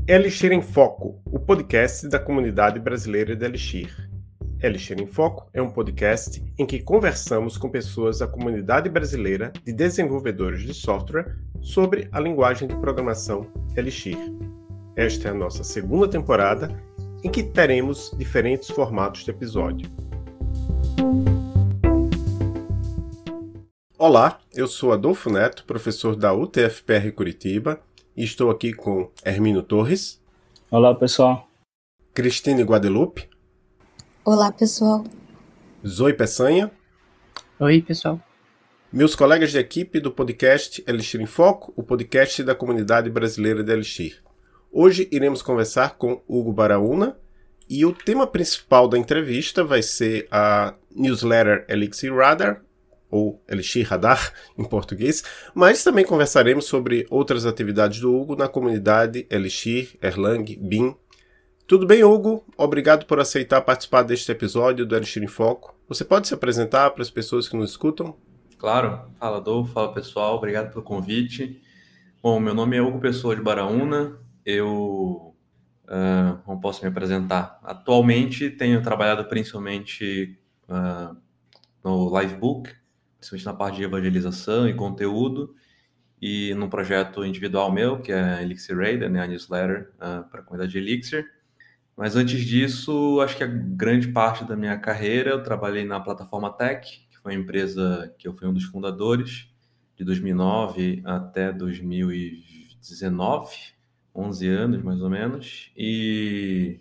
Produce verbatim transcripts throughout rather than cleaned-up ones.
Elixir em Foco, o podcast da comunidade brasileira de Elixir. Elixir em Foco é um podcast em que conversamos com pessoas da comunidade brasileira de desenvolvedores de software sobre a linguagem de programação Elixir. Esta é a nossa segunda temporada, em que teremos diferentes formatos de episódio. Olá, eu sou Adolfo Neto, professor da U T F P R Curitiba, e estou aqui com Hermínio Torres. Olá, pessoal. Cristine Guadelupe. Olá, pessoal. Zoe Peçanha. Oi, pessoal. Meus colegas de equipe do podcast Elixir em Foco, o podcast da comunidade brasileira de Elixir. Hoje iremos conversar com Hugo Baraúna e o tema principal da entrevista vai ser a newsletter Elixir Radar, ou Elixir Radar em português, mas também conversaremos sobre outras atividades do Hugo na comunidade Elixir, Erlang, Beam. Tudo bem, Hugo? Obrigado por aceitar participar deste episódio do Elixir em Foco. Você pode se apresentar para as pessoas que nos escutam? Claro. Fala, Adolfo. Fala, pessoal. Obrigado pelo convite. Bom, meu nome é Hugo Pessoa de Baraúna. Eu uh, não posso me apresentar. Atualmente tenho trabalhado principalmente uh, no Livebook, principalmente na parte de evangelização e conteúdo, e num projeto individual meu, que é a Elixir Radar, né, a newsletter uh, para a comunidade de Elixir. Mas antes disso, acho que a grande parte da minha carreira eu trabalhei na Plataforma Tech, que foi uma empresa que eu fui um dos fundadores, de dois mil e nove até dois mil e dezenove, onze anos mais ou menos. E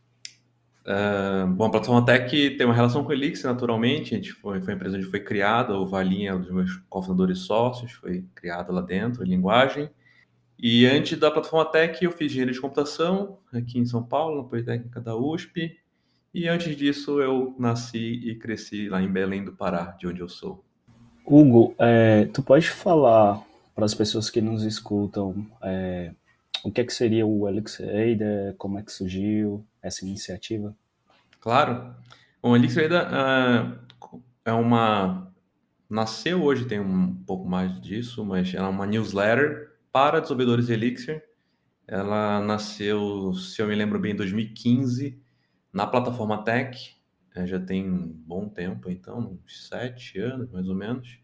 Uh, bom, a Plataforma Tech tem uma relação com o Elixir, naturalmente. A gente foi, foi uma empresa onde foi criada, o Valinha é um dos meus cofundadores sócios, foi criada lá dentro, a linguagem. E antes da Plataforma Tech, eu fiz engenharia de computação aqui em São Paulo, na Politécnica da U S P. E antes disso, eu nasci e cresci lá em Belém do Pará, de onde eu sou. Hugo, é, tu pode falar para as pessoas que nos escutam é, o que é que seria o Elixir Radar, como é que surgiu essa iniciativa? Claro. Bom, o Elixir Radar uh, é uma... Nasceu hoje, tem um pouco mais disso, mas ela é uma newsletter para desenvolvedores de Elixir. Ela nasceu, se eu me lembro bem, em dois mil e quinze, na Plataforma Tech. É, já tem um bom tempo, então, uns sete anos, mais ou menos.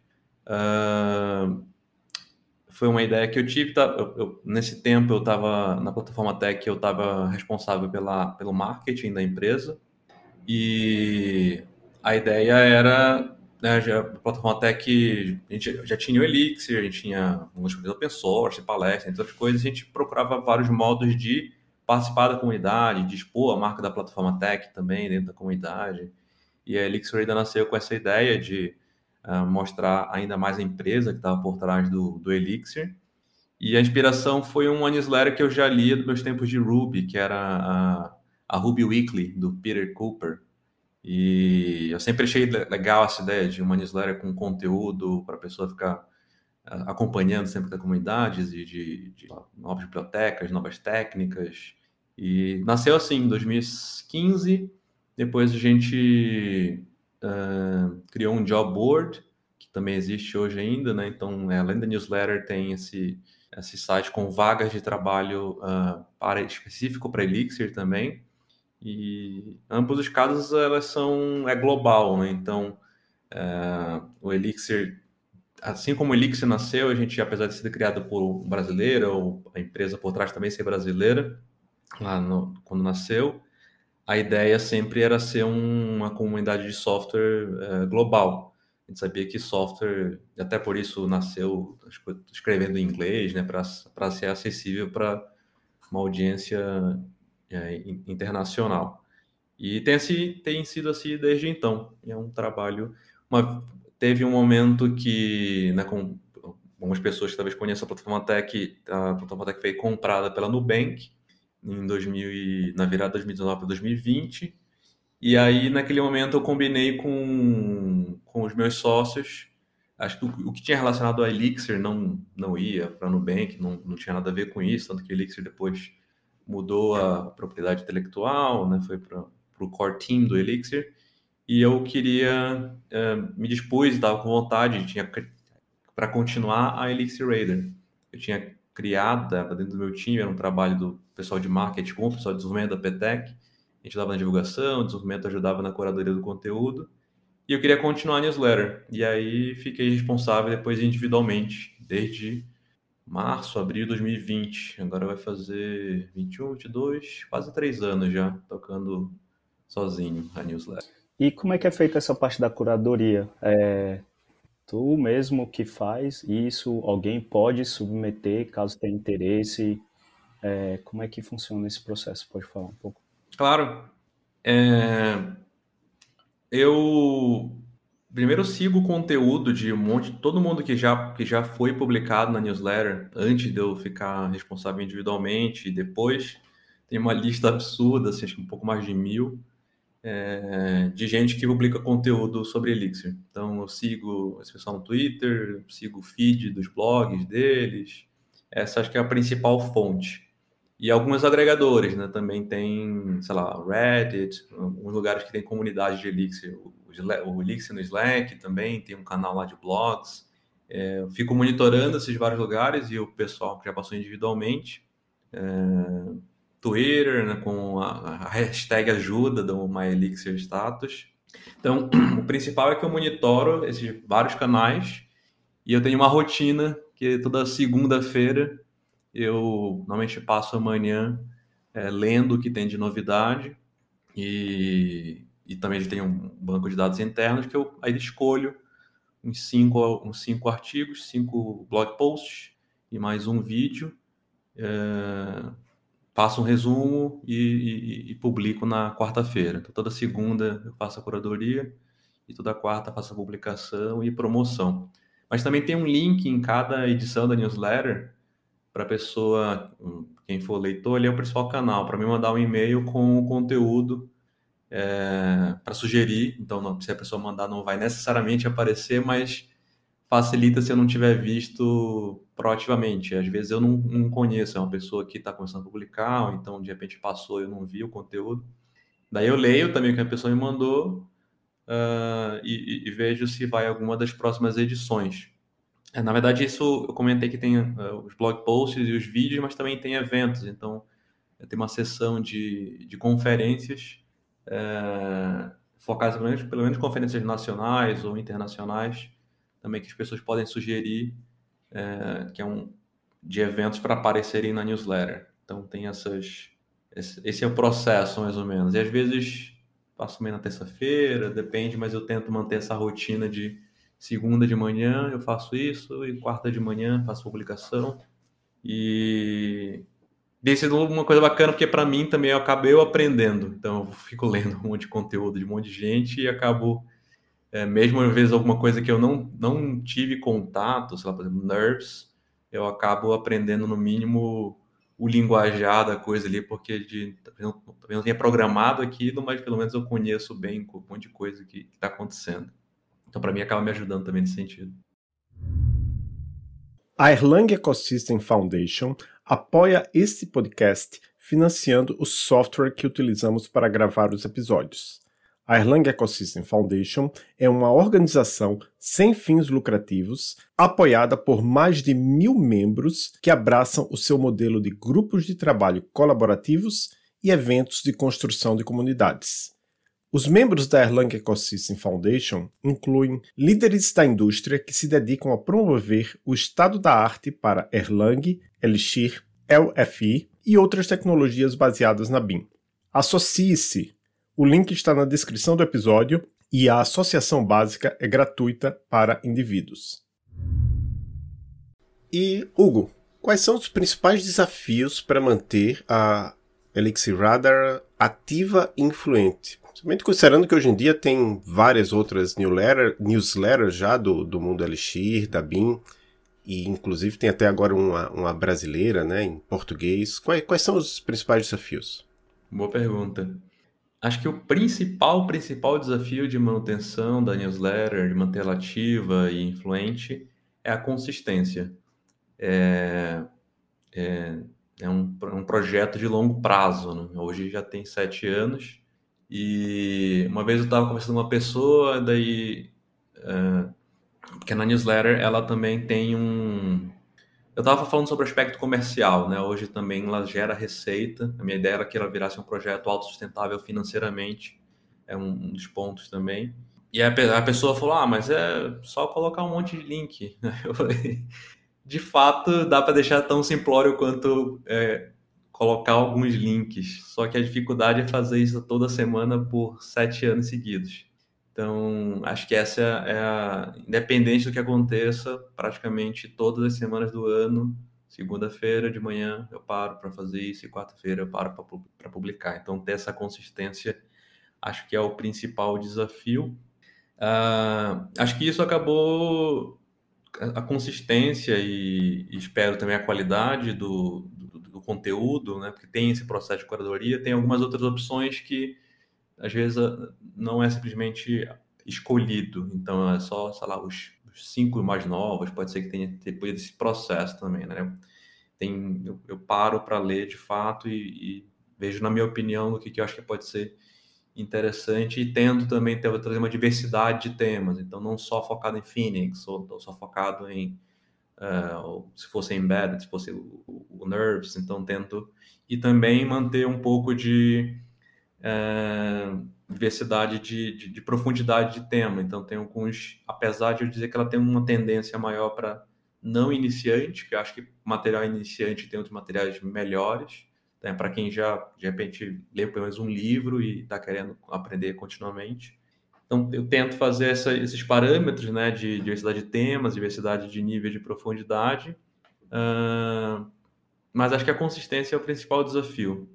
Uh, foi uma ideia que eu tive. Tá, eu, eu, nesse tempo, eu estava na Plataforma Tech, eu estava responsável pela, pelo marketing da empresa. E a ideia era... Né, já, a Plataforma Tech, a gente já tinha o Elixir, a gente tinha algumas coisas open source, palestras, entre outras coisas. A gente procurava vários modos de participar da comunidade, de expor a marca da Plataforma Tech também dentro da comunidade. E a Elixir ainda nasceu com essa ideia de uh, mostrar ainda mais a empresa que estava por trás do, do Elixir. E a inspiração foi uma newsletter que eu já lia dos meus tempos de Ruby, que era a, a Ruby Weekly, do Peter Cooper. E eu sempre achei legal essa ideia de uma newsletter com conteúdo para a pessoa ficar acompanhando sempre da comunidade, de, de, de novas bibliotecas, novas técnicas. E nasceu assim, em dois mil e quinze. Depois a gente uh, criou um job board, que também existe hoje ainda, né? Então, além da newsletter, tem esse, esse site com vagas de trabalho uh, para, específico para Elixir também. E ambos os casos elas são é global, né? Então é, o Elixir, assim como o Elixir nasceu, a gente, apesar de ser criado por um brasileiro, ou a empresa por trás também ser brasileira, lá no, quando nasceu, a ideia sempre era ser um, uma comunidade de software é, global. A gente sabia que software, até por isso nasceu escrevendo em inglês, né, para ser acessível para uma audiência É, internacional. E tem, assim, tem sido assim desde então. É um trabalho... Uma, teve um momento que, né, com algumas pessoas que talvez conheçam a Plataforma Tech, a Plataforma Tech foi comprada pela Nubank em dois mil e, na virada de dois mil e dezenove para dois mil e vinte. E aí, naquele momento, eu combinei com, com os meus sócios. Acho que o, o que tinha relacionado a Elixir não, não ia para a Nubank, não, não tinha nada a ver com isso, tanto que Elixir depois mudou a propriedade intelectual, né? Foi para o core team do Elixir, e eu queria, uh, me dispus, estava com vontade, tinha para continuar a Elixir Radar. Eu tinha criada dentro do meu time, era um trabalho do pessoal de marketing com o pessoal de desenvolvimento da Petec. A gente ajudava na divulgação, o desenvolvimento ajudava na curadoria do conteúdo. E eu queria continuar a newsletter. E aí fiquei responsável depois individualmente, desde março, abril de dois mil e vinte. Agora vai fazer vinte e um, vinte e dois, quase três anos já, tocando sozinho a newsletter. E como é que é feita essa parte da curadoria? É tu mesmo que faz isso? Alguém pode submeter caso tenha interesse? É, como é que funciona esse processo? Pode falar um pouco? Claro. É... Eu primeiro sigo o conteúdo de um monte, todo mundo que já, que já foi publicado na newsletter, antes de eu ficar responsável individualmente, e depois tem uma lista absurda, assim, acho que um pouco mais de mil, é, de gente que publica conteúdo sobre Elixir. Então eu sigo esse pessoal no Twitter, sigo o feed dos blogs deles, essa acho que é a principal fonte. E alguns agregadores, né? Também tem, sei lá, Reddit, alguns lugares que tem comunidade de Elixir. O Elixir no Slack também tem um canal lá de blogs. É, eu fico monitorando esses vários lugares e o pessoal que já passou individualmente. É, Twitter, né, com a, a hashtag ajuda do MyElixirStatus. Então, o principal é que eu monitoro esses vários canais e eu tenho uma rotina que toda segunda-feira eu normalmente passo a manhã é, lendo o que tem de novidade e, e também tem um banco de dados internos que eu aí escolho uns cinco, uns cinco artigos, cinco blog posts e mais um vídeo, é, faço um resumo e, e, e publico na quarta-feira. Então, toda segunda eu faço a curadoria e toda quarta eu faço a publicação e promoção. Mas também tem um link em cada edição da newsletter para a pessoa, quem for leitor, ele é o principal canal, para me mandar um e-mail com o conteúdo é, para sugerir. Então, não, se a pessoa mandar, não vai necessariamente aparecer, mas facilita se eu não tiver visto proativamente. Às vezes eu não, não conheço, é uma pessoa que está começando a publicar, ou então de repente passou e eu não vi o conteúdo. Daí eu leio também o que a pessoa me mandou uh, e, e vejo se vai alguma das próximas edições. É, na verdade, isso eu comentei que tem uh, os blog posts e os vídeos, mas também tem eventos. Então, tem uma sessão de, de conferências é, focadas pelo menos, pelo menos conferências nacionais ou internacionais, também que as pessoas podem sugerir, é, que é um de eventos para aparecerem na newsletter. Então, tem essas... Esse, esse é o processo, mais ou menos. E às vezes, passo meio na terça-feira, depende, mas eu tento manter essa rotina de segunda de manhã eu faço isso, e quarta de manhã faço publicação. E tem sido uma coisa bacana, porque para mim também eu acabei eu aprendendo. Então eu fico lendo um monte de conteúdo de um monte de gente e acabo, é, mesmo às vezes alguma coisa que eu não, não tive contato, sei lá, por exemplo, Nerves, eu acabo aprendendo no mínimo o linguajar da coisa ali, porque de, talvez não, talvez não tenha programado aquilo, mas pelo menos eu conheço bem um monte de coisa que está acontecendo. Então, para mim, acaba me ajudando também nesse sentido. A Erlang Ecosystem Foundation apoia este podcast financiando o software que utilizamos para gravar os episódios. A Erlang Ecosystem Foundation é uma organização sem fins lucrativos apoiada por mais de mil membros que abraçam o seu modelo de grupos de trabalho colaborativos e eventos de construção de comunidades. Os membros da Erlang Ecosystem Foundation incluem líderes da indústria que se dedicam a promover o estado da arte para Erlang, Elixir, L F I e outras tecnologias baseadas na B I M. Associe-se! O link está na descrição do episódio e a associação básica é gratuita para indivíduos. E, Hugo, quais são os principais desafios para manter a Elixir Radar ativa e influente? Principalmente considerando que hoje em dia tem várias outras newsletter, newsletters já do, do mundo Elixir, da B I M, e inclusive tem até agora uma, uma brasileira, né, em português. Quais, quais são os principais desafios? Boa pergunta. Acho que o principal, principal desafio de manutenção da newsletter, de manter ela ativa e influente, é a consistência. É, é, é um, um projeto de longo prazo, né? Hoje já tem sete anos. E uma vez eu estava conversando com uma pessoa, daí, uh, porque na newsletter ela também tem um, eu estava falando sobre o aspecto comercial, né? Hoje também ela gera receita. A minha ideia era que ela virasse um projeto autossustentável financeiramente. É um, um dos pontos também. E a, a pessoa falou, ah, mas é só colocar um monte de link. Eu falei, de fato, dá para deixar tão simplório quanto é, colocar alguns links. Só que a dificuldade é fazer isso toda semana por sete anos seguidos. Então, acho que essa é a... Independente do que aconteça, praticamente todas as semanas do ano, segunda-feira de manhã eu paro para fazer isso e quarta-feira eu paro para publicar. Então, ter essa consistência acho que é o principal desafio. Uh, acho que isso acabou... A consistência e, e espero também a qualidade do, do, do conteúdo, né? Porque tem esse processo de curadoria, tem algumas outras opções que às vezes não é simplesmente escolhido, então é só, sei lá, os, os cinco mais novos, pode ser que tenha depois desse processo também, né? Tem, eu, eu paro para ler de fato e, e vejo, na minha opinião, o que, que eu acho que pode ser interessante e tento também ter, trazer uma diversidade de temas, então não só focado em Phoenix, ou, ou só focado em, uh, ou se fosse Embedded, se fosse o, o, o Nerves, então tento, e também manter um pouco de É, diversidade de, de, de profundidade de tema. Então, tem alguns, apesar de eu dizer que ela tem uma tendência maior para não iniciante, que eu acho que material iniciante tem outros materiais melhores, né, para quem já, de repente, lê pelo menos um livro e está querendo aprender continuamente. Então, eu tento fazer essa, esses parâmetros, né, de diversidade de temas, diversidade de nível de profundidade, uh, mas acho que a consistência é o principal desafio.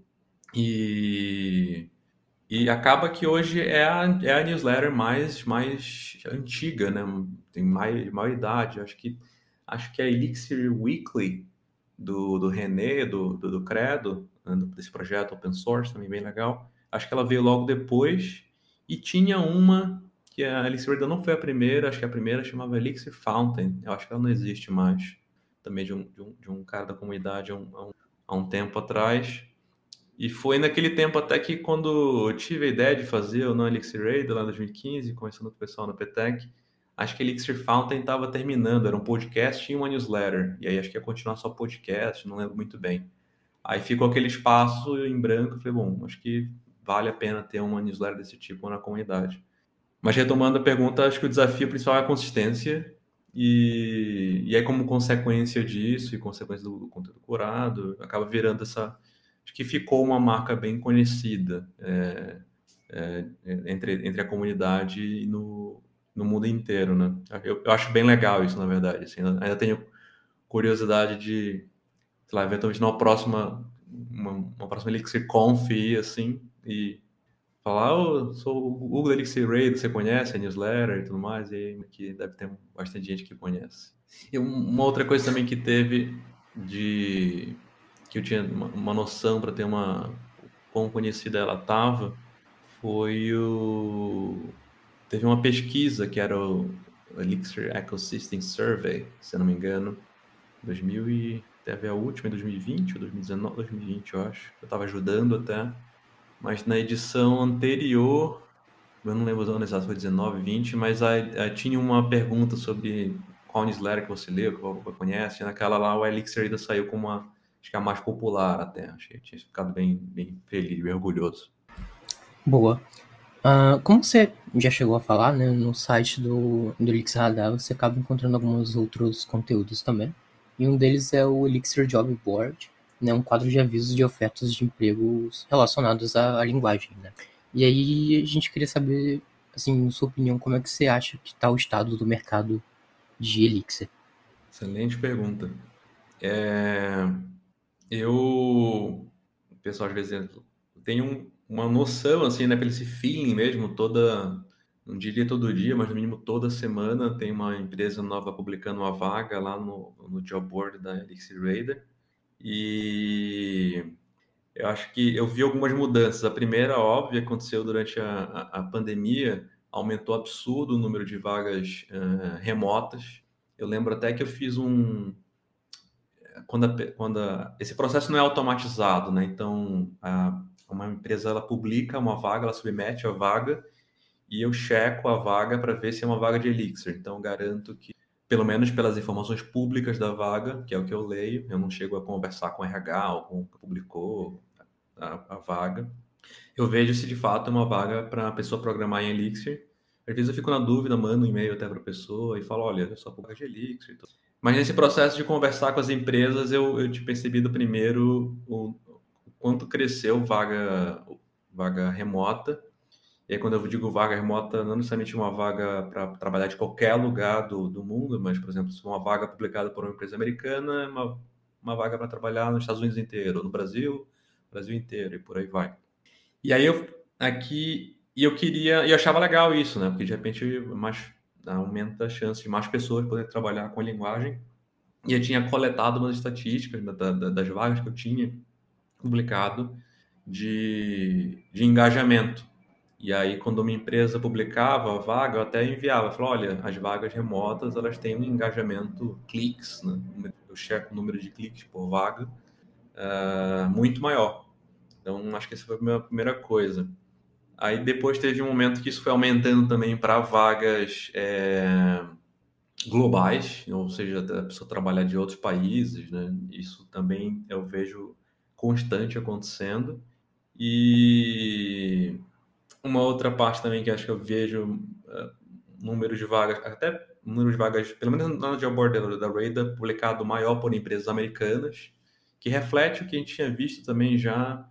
E E acaba que hoje é a, é a newsletter mais, mais antiga, né? Tem mais, maior idade. Acho que, acho que a Elixir Weekly do, do René, do, do, do Credo, né? Desse projeto open source, também bem legal. Acho que ela veio logo depois. E tinha uma que a Elixir ainda não foi a primeira, acho que a primeira chamava Elixir Fountain. Eu acho que ela não existe mais. Também de um, de um, de um cara da comunidade há um, há um, há um tempo atrás. E foi naquele tempo até que quando eu tive a ideia de fazer o Non-Elixir Raider lá em dois mil e quinze, começando com o pessoal na P T E C, acho que Elixir Fountain estava terminando, era um podcast e uma newsletter. E aí acho que ia continuar só podcast, não lembro muito bem. Aí ficou aquele espaço em branco, eu falei, bom, acho que vale a pena ter uma newsletter desse tipo na comunidade. Mas retomando a pergunta, acho que o desafio principal é a consistência. E, e aí como consequência disso e consequência do, do conteúdo curado, acaba virando essa... Acho que ficou uma marca bem conhecida é, é, entre, entre a comunidade e no, no mundo inteiro, né? Eu, eu acho bem legal isso, na verdade. Assim, ainda tenho curiosidade de, sei lá, eventualmente numa próxima, uma, uma próxima Elixir Conf ir, assim, e falar, oh, sou o Google Elixir Raid, você conhece a newsletter e tudo mais, e aí que deve ter bastante gente que conhece. E uma outra coisa também que teve de... que eu tinha uma, uma noção para ter uma quão conhecida ela estava, foi o... Teve uma pesquisa que era o Elixir Ecosystem Survey, se eu não me engano, dois mil e... Teve a última em dois mil e vinte ou dois mil e dezenove, dois mil e vinte, eu acho. Eu estava ajudando até, mas na edição anterior, eu não lembro o ano exato, foi dezenove, vinte, mas aí, aí tinha uma pergunta sobre qual newsletter que você leu, que você conhece, e naquela lá o Elixir ainda saiu como uma... acho que é a mais popular até. Achei que tinha ficado bem, bem feliz, bem orgulhoso. Boa. Uh, como você já chegou a falar, né, no site do, do Elixir Radar, você acaba encontrando alguns outros conteúdos também. E um deles é o Elixir Job Board, né, um quadro de avisos de ofertas de empregos relacionados à, à linguagem, né? E aí a gente queria saber, assim, sua opinião, como é que você acha que está o estado do mercado de Elixir? Excelente pergunta. É... Eu, o pessoal às vezes tem um, uma noção, assim, né, pelo esse feeling mesmo, toda, não diria todo dia, mas no mínimo toda semana tem uma empresa nova publicando uma vaga lá no, no job board da Elixir Raider. E eu acho que eu vi algumas mudanças. A primeira, óbvia, aconteceu durante a, a, a pandemia, aumentou absurdo o número de vagas uh, remotas. Eu lembro até que eu fiz um... Quando, a, quando a, esse processo não é automatizado, né? Então, a, uma empresa ela publica uma vaga, ela submete a vaga e eu checo a vaga para ver se é uma vaga de Elixir. Então, garanto que pelo menos pelas informações públicas da vaga, que é o que eu leio, eu não chego a conversar com o R H ou com o que publicou a, a vaga. Eu vejo se de fato é uma vaga para a pessoa programar em Elixir. Às vezes eu fico na dúvida, mando um e-mail até para a pessoa e falo, olha, eu sou vaga de Elixir. Mas nesse processo de conversar com as empresas, eu, eu te percebi do primeiro o, o quanto cresceu vaga, vaga remota. E aí, quando eu digo vaga remota, não necessariamente uma vaga para trabalhar de qualquer lugar do, do mundo, mas, por exemplo, se for uma vaga publicada por uma empresa americana, é uma, uma vaga para trabalhar nos Estados Unidos inteiro, no Brasil, Brasil inteiro, e por aí vai. E aí, eu aqui, e eu queria, e eu achava legal isso, né? Porque, de repente, mais, aumenta a chance de mais pessoas poderem trabalhar com a linguagem. E eu tinha coletado umas estatísticas da, da, das vagas que eu tinha publicado de, de engajamento. E aí, quando uma empresa publicava a vaga, eu até enviava, falava, olha, as vagas remotas, elas têm um engajamento, cliques, né? Eu checo o número de cliques por vaga, uh, muito maior. Então, acho que essa foi a minha primeira coisa. Aí, depois teve um momento que isso foi aumentando também para vagas é, globais, ou seja, a pessoa trabalhar de outros países, né? Isso também eu vejo constante acontecendo. E uma outra parte também que acho que eu vejo uh, número de vagas, até número de vagas, pelo menos no job board da, da Radar, publicado maior por empresas americanas, que reflete o que a gente tinha visto também já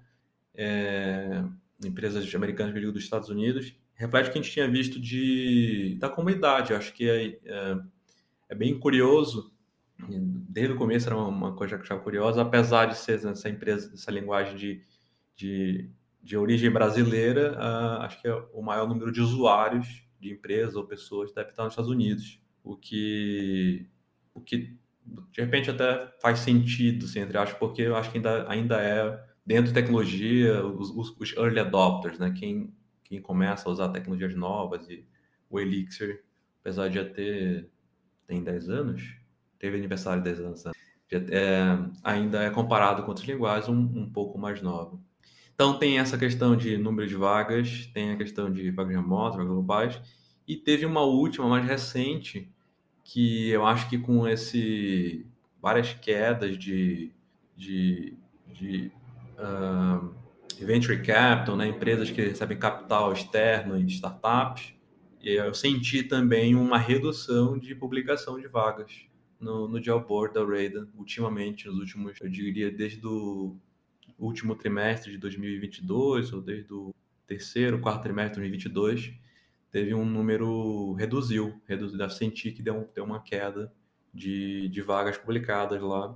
é, empresas americanas, que eu digo dos Estados Unidos, reflete o que a gente tinha visto de, da comunidade. Eu acho que é, é, é bem curioso, desde o começo era uma, uma coisa que eu achava curiosa, apesar de ser essa empresa, essa linguagem de, de de origem brasileira, uh, acho que é o maior número de usuários de empresas ou pessoas deve estar nos Estados Unidos, o que, o que de repente até faz sentido, assim, entre aspas, porque eu acho que ainda, ainda é, dentro de tecnologia, os, os, os early adopters, né? Quem, quem começa a usar tecnologias novas, e o Elixir, apesar de já ter tem dez anos, teve aniversário de dez anos, né? Já, é, ainda é comparado com outras linguagens um, um pouco mais novo. Então, tem essa questão de número de vagas, tem a questão de vagas remotas, vagas globais, e teve uma última, mais recente, que eu acho que com esse várias quedas de, de, de uh, venture capital, né, empresas que recebem capital externo em startups, e eu senti também uma redução de publicação de vagas no, no job board da Radar, ultimamente, nos últimos, eu diria, desde o último trimestre de dois mil e vinte e dois, ou desde o terceiro, quarto trimestre de dois mil e vinte e dois, teve um número, reduziu, reduziu, deve sentir que deu, deu uma queda de, de vagas publicadas lá,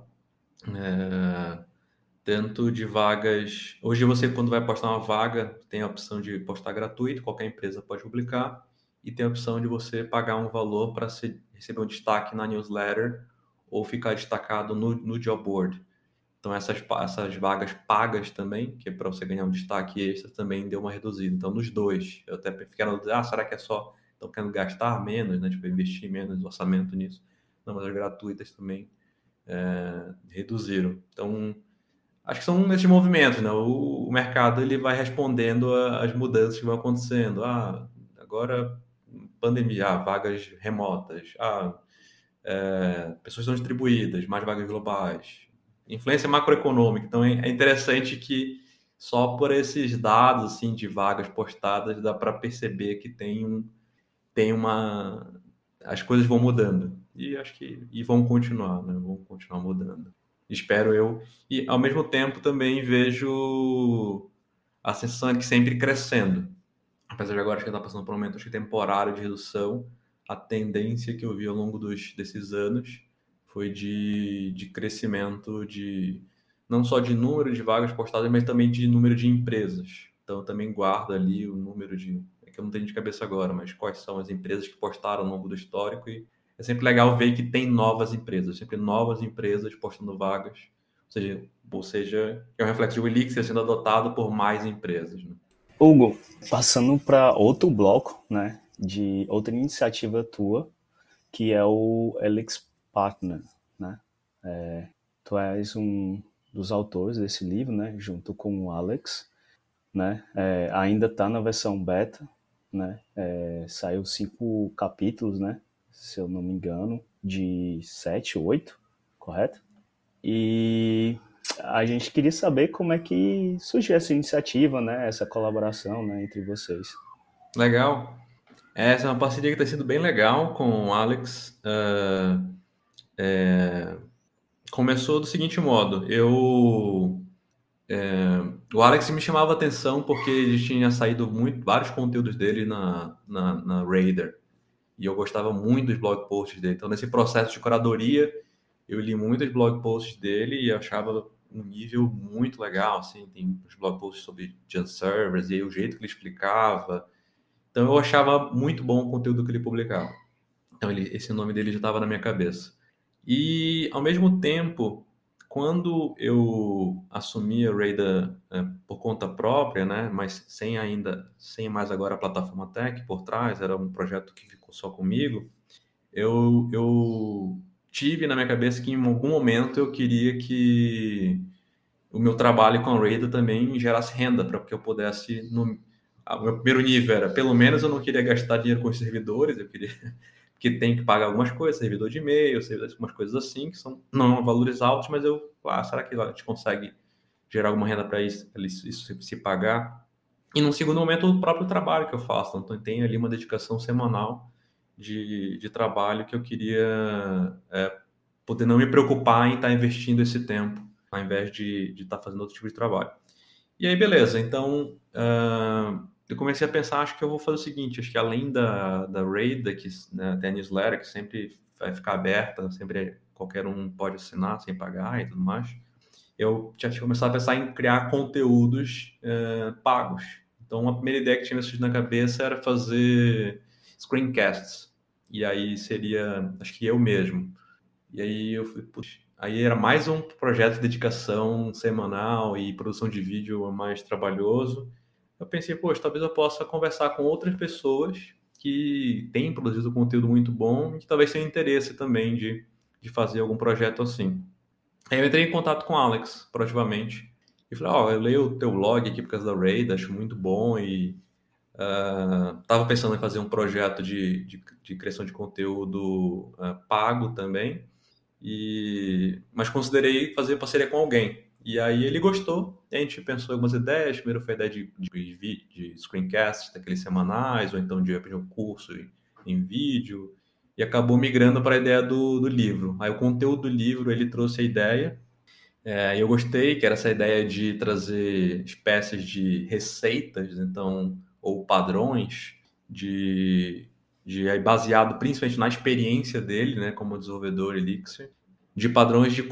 é, tanto de vagas, hoje você quando vai postar uma vaga, tem a opção de postar gratuito, qualquer empresa pode publicar, e tem a opção de você pagar um valor para receber um destaque na newsletter, ou ficar destacado no, no job board. Então, essas, essas vagas pagas também, que é para você ganhar um destaque extra, também deu uma reduzida. Então, nos dois, eu até fiquei na dúvida, ah, será que é só estão querendo gastar menos, né? Tipo, investir menos orçamento nisso? Não, mas as gratuitas também é, reduziram. Então, acho que são esses movimentos, né? O, o mercado ele vai respondendo às mudanças que vão acontecendo. Ah, agora, pandemia, ah, vagas remotas, ah, é, pessoas estão distribuídas, mais vagas globais, influência macroeconômica. Então é interessante que só por esses dados assim de vagas postadas dá para perceber que tem um tem uma as coisas vão mudando e acho que e vão continuar, né? Vão continuar mudando. Espero eu. E ao mesmo tempo também vejo a sensação de que sempre crescendo. Apesar de agora que está passando por um momento acho que temporário de redução, a tendência que eu vi ao longo dos, desses anos foi de, de crescimento de não só de número de vagas postadas, mas também de número de empresas. Então, eu também guardo ali o número de... É que eu não tenho de cabeça agora, mas quais são as empresas que postaram ao longo do histórico. E é sempre legal ver que tem novas empresas, sempre novas empresas postando vagas. Ou seja, ou seja é um reflexo do Elixir sendo adotado por mais empresas, né? Hugo, passando para outro bloco, né, de outra iniciativa tua, que é o Elix Partner, né? É, tu és um dos autores desse livro, né, junto com o Alex, né? É, ainda está na versão beta, né? É, saiu cinco capítulos, né? se eu não me engano, de sete, oito, correto? E a gente queria saber como é que surgiu essa iniciativa, né, essa colaboração, né, entre vocês. Legal. Essa é uma parceria que está sendo bem legal com o Alex. Uh, é, começou do seguinte modo, eu... É, o Alex me chamava a atenção porque ele tinha saído muito, vários conteúdos dele na, na, na Raider. E eu gostava muito dos blog posts dele. Então, nesse processo de curadoria, eu li muitos blog posts dele e achava um nível muito legal. Assim, tem os blog posts sobre Just Servers e aí o jeito que ele explicava. Então, eu achava muito bom o conteúdo que ele publicava. Então, ele, esse nome dele já estava na minha cabeça. E, ao mesmo tempo, quando eu assumi a Raider é, por conta própria, né, mas sem ainda, sem mais agora a plataforma Tech por trás, era um projeto que ficou só comigo, eu, eu tive na minha cabeça que em algum momento eu queria que o meu trabalho com a Raider também gerasse renda para que eu pudesse... No, o meu primeiro nível era, pelo menos eu não queria gastar dinheiro com os servidores, eu queria... que tem que pagar algumas coisas, servidor de e-mail, algumas coisas assim, que são não valores altos, mas eu, ah, será que a gente consegue gerar alguma renda para isso, isso se pagar? E num segundo momento, o próprio trabalho que eu faço, então tem ali uma dedicação semanal de, de trabalho que eu queria é, poder não me preocupar em estar investindo esse tempo, ao invés de estar fazendo outro tipo de trabalho. E aí, beleza, então... Uh, eu comecei a pensar, acho que eu vou fazer o seguinte, acho que além da, da Raider, que, né, tem a newsletter, que sempre vai ficar aberta, sempre qualquer um pode assinar sem pagar e tudo mais, eu já tinha começado a pensar em criar conteúdos uh, pagos. Então, a primeira ideia que tinha me surgido na cabeça era fazer screencasts. E aí seria, acho que eu mesmo. E aí eu fui, puxa, aí era mais um projeto de dedicação semanal e produção de vídeo mais trabalhoso. Eu pensei, poxa, talvez eu possa conversar com outras pessoas que têm produzido conteúdo muito bom e que talvez tenham interesse também de, de fazer algum projeto assim. Aí eu entrei em contato com o Alex, proativamente, e falei, ó, oh, eu leio o teu blog aqui por causa da Raid, acho muito bom e uh, tava pensando em fazer um projeto de, de, de criação de conteúdo uh, pago também, e, mas considerei fazer parceria com alguém. E aí ele gostou, a gente pensou em algumas ideias. Primeiro foi a ideia de, de, de screencasts, daqueles semanais, ou então de aprender um curso em, em vídeo, e acabou migrando para a ideia do, do livro. Aí o conteúdo do livro, ele trouxe a ideia, é, eu gostei, que era essa ideia de trazer espécies de receitas, então, ou padrões, de, de aí baseado principalmente na experiência dele, né, como desenvolvedor Elixir, de padrões de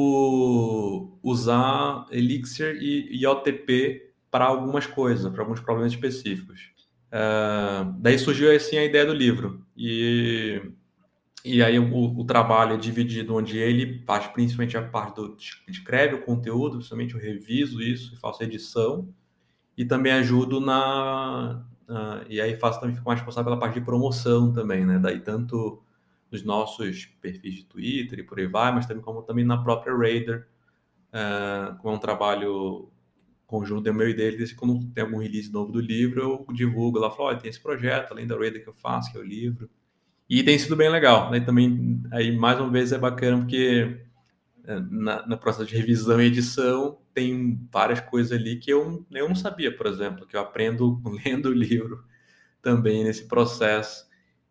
como usar Elixir e, e O T P para algumas coisas, para alguns problemas específicos. Uh, daí surgiu assim a ideia do livro. E, e aí o, o trabalho é dividido, onde ele faz principalmente a parte do escreve o conteúdo, principalmente eu reviso isso, faço edição, e também ajudo na... Uh, e aí faço também, fico mais responsável pela parte de promoção também, né? Daí tanto nos nossos perfis de Twitter e por aí vai, mas também como também na própria Raider, uh, como é um trabalho conjunto do meu e dele, desde quando tem algum release novo do livro, eu divulgo lá, falo, olha, tem esse projeto, além da Raider que eu faço, que é o livro, e tem sido bem legal, né? Também, aí mais uma vez é bacana, porque na, no processo de revisão e edição, tem várias coisas ali que eu, eu não sabia, por exemplo, que eu aprendo lendo o livro também nesse processo,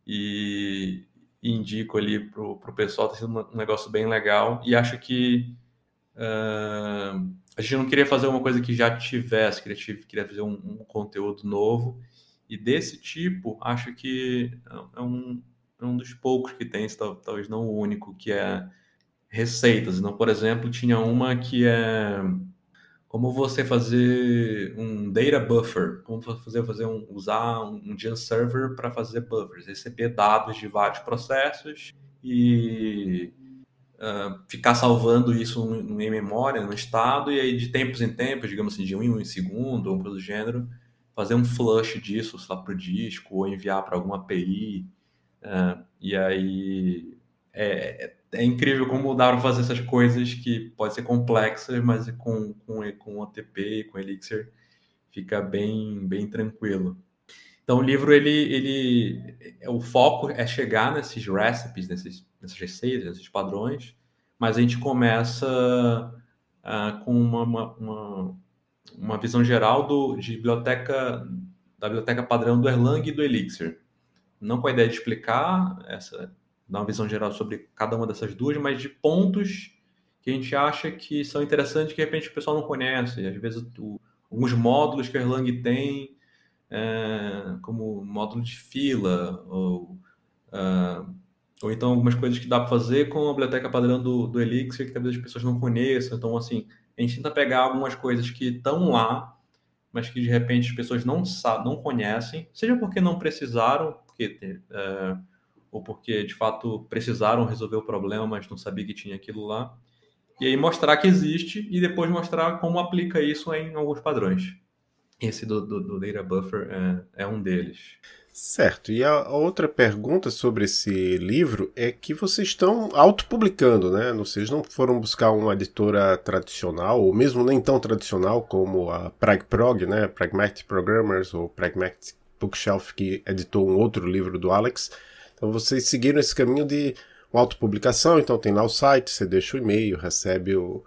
e indico ali para o pessoal, está sendo um negócio bem legal, e acho que uh, a gente não queria fazer uma coisa que já tivesse, queria, queria fazer um, um conteúdo novo, e desse tipo, acho que é um, é um dos poucos que tem, talvez não o único, que é receitas. Então, por exemplo, tinha uma que é como você fazer um data buffer, como fazer, fazer um, usar um, um Just Server para fazer buffers, receber dados de vários processos e uh, ficar salvando isso em memória, no estado, e aí de tempos em tempos, digamos assim, de um em um segundo, ou coisa do gênero, fazer um flush disso, sei lá, para o disco, ou enviar para alguma A P I. Uh, e aí é, é incrível como dá para fazer essas coisas que podem ser complexas, mas com, com, com O T P, com Elixir, fica bem, bem tranquilo. Então, o livro, ele, ele, o foco é chegar nesses recipes, nesses, nessas receitas, nesses padrões, mas a gente começa uh, com uma, uma, uma, uma visão geral do, de biblioteca, da biblioteca padrão do Erlang e do Elixir. Não com a ideia de explicar, essa, dar uma visão geral sobre cada uma dessas duas, mas de pontos que a gente acha que são interessantes que, de repente, o pessoal não conhece. Às vezes, o, alguns módulos que o Erlang tem, É, como módulo de fila, ou, uh, ou então algumas coisas que dá para fazer com a biblioteca padrão do, do Elixir, que talvez as pessoas não conheçam. Então, assim, a gente tenta pegar algumas coisas que estão lá, mas que de repente as pessoas não, não conhecem, seja porque não precisaram, porque, é, ou porque de fato precisaram resolver o problema, mas não sabia que tinha aquilo lá. E aí mostrar que existe e depois mostrar como aplica isso em alguns padrões. Esse do, do, do Data Buffer é, é um deles. Certo. E a, a outra pergunta sobre esse livro é que vocês estão autopublicando, né? Vocês não foram buscar uma editora tradicional, ou mesmo nem tão tradicional como a PragProg, né? Pragmatic Programmers ou Pragmatic Bookshelf, que editou um outro livro do Alex. Então vocês seguiram esse caminho de uma autopublicação, então tem lá o site, você deixa o e-mail, recebe o,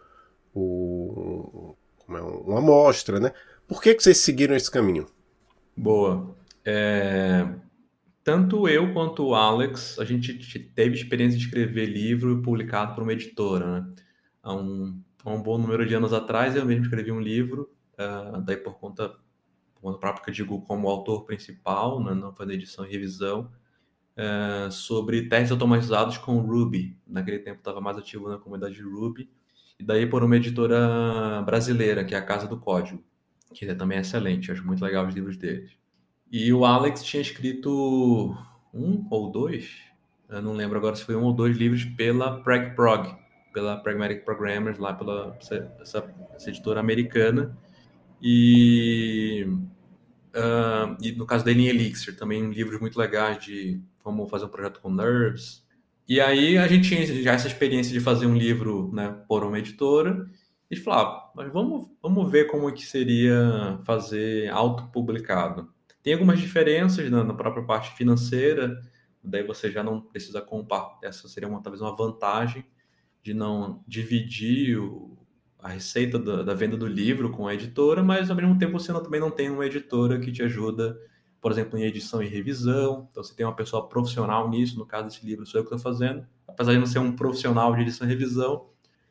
o, como é, uma amostra, né? Por que, que vocês seguiram esse caminho? Boa. É... Tanto eu quanto o Alex, a gente teve experiência de escrever livro publicado por uma editora, né? Há um, há um bom número de anos atrás, eu mesmo escrevi um livro, uh, daí por conta, por conta própria que eu digo como autor principal, né, não fazendo edição e revisão, uh, sobre testes automatizados com Ruby. Naquele tempo estava mais ativo na comunidade de Ruby. E daí por uma editora brasileira, que é a Casa do Código, que também é excelente, eu acho muito legal os livros deles. E o Alex tinha escrito um ou dois, eu não lembro agora se foi um ou dois livros pela PragProg, pela Pragmatic Programmers, lá pela essa, essa editora americana. E, uh, e no caso dele em Elixir, também livros muito legais de como fazer um projeto com Nerves. E aí a gente tinha já essa experiência de fazer um livro, né, por uma editora. E falava, mas vamos, vamos ver como que seria fazer autopublicado. Tem algumas diferenças na, na própria parte financeira, daí você já não precisa comprar, essa seria uma, talvez uma vantagem de não dividir o, a receita da, da venda do livro com a editora, mas ao mesmo tempo você não, também não tem uma editora que te ajuda, por exemplo, em edição e revisão, então você tem uma pessoa profissional nisso, no caso desse livro sou eu que estou fazendo, apesar de não ser um profissional de edição e revisão,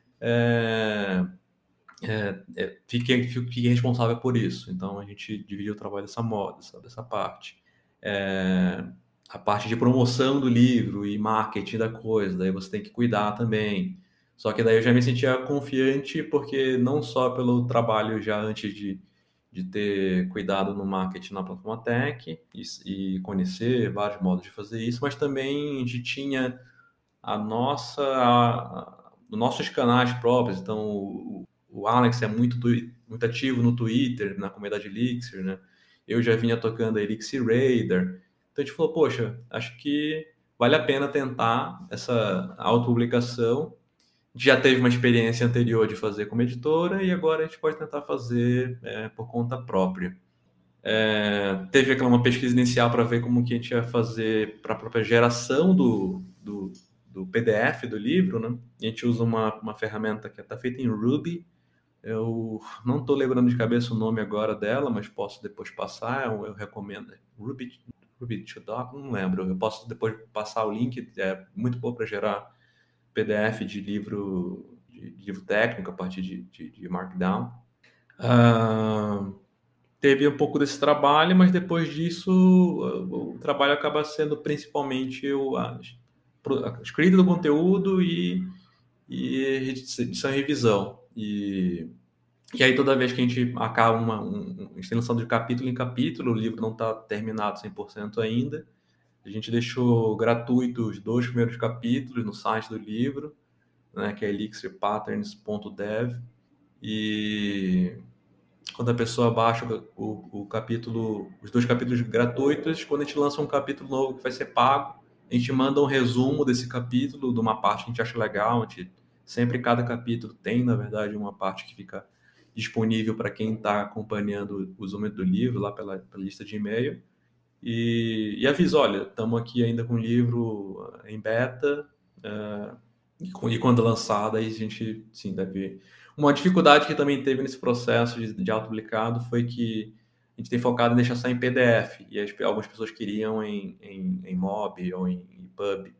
é... É, é, fique, fique responsável por isso. Então a gente dividiu o trabalho dessa moda, dessa, dessa parte. É, a parte de promoção do livro e marketing da coisa, daí você tem que cuidar também. Só que daí eu já me sentia confiante, porque não só pelo trabalho já antes de, de ter cuidado no marketing na plataforma Tech e, e conhecer vários modos de fazer isso, mas também a gente tinha a nossa, a, a, os nossos canais próprios. Então o, o Alex é muito, muito ativo no Twitter, na comunidade Elixir, né? Eu já vinha tocando a Elixir Radar. Então a gente falou, poxa, acho que vale a pena tentar essa autopublicação. Já teve uma experiência anterior de fazer como editora e agora a gente pode tentar fazer é, por conta própria. É, teve aquela uma pesquisa inicial para ver como que a gente ia fazer para a própria geração do, do, do P D F do livro, né? A gente usa uma, uma ferramenta que está feita em Ruby. Eu não estou lembrando de cabeça o nome agora dela, mas posso depois passar, eu, eu recomendo. Ruby, Ruby to Doc, não lembro. Eu posso depois passar o link, é muito bom para gerar P D F de livro, de, de livro técnico a partir de, de, de Markdown. Uh, teve um pouco desse trabalho, mas depois disso o, o trabalho acaba sendo principalmente o, a, a escrita do conteúdo e, e edição e revisão. E, e aí toda vez que a gente acaba uma, uma extensão de capítulo em capítulo, o livro não está terminado cem por cento ainda, a gente deixou gratuito os dois primeiros capítulos no site do livro, né, que é elixir patterns ponto dev, e quando a pessoa baixa o, o capítulo, os dois capítulos gratuitos, quando a gente lança um capítulo novo que vai ser pago, a gente manda um resumo desse capítulo, de uma parte que a gente acha legal. A gente, sempre cada capítulo tem, na verdade, uma parte que fica disponível para quem está acompanhando o usuário do livro, lá pela, pela lista de e-mail. e, e avisa, olha, estamos aqui ainda com o livro em beta, uh, e, e quando lançado, aí a gente, sim, deve... Uma dificuldade que também teve nesse processo de, de autopublicado foi que a gente tem focado em deixar só em P D F, e as, algumas pessoas queriam em, em, em mob ou em, em pub,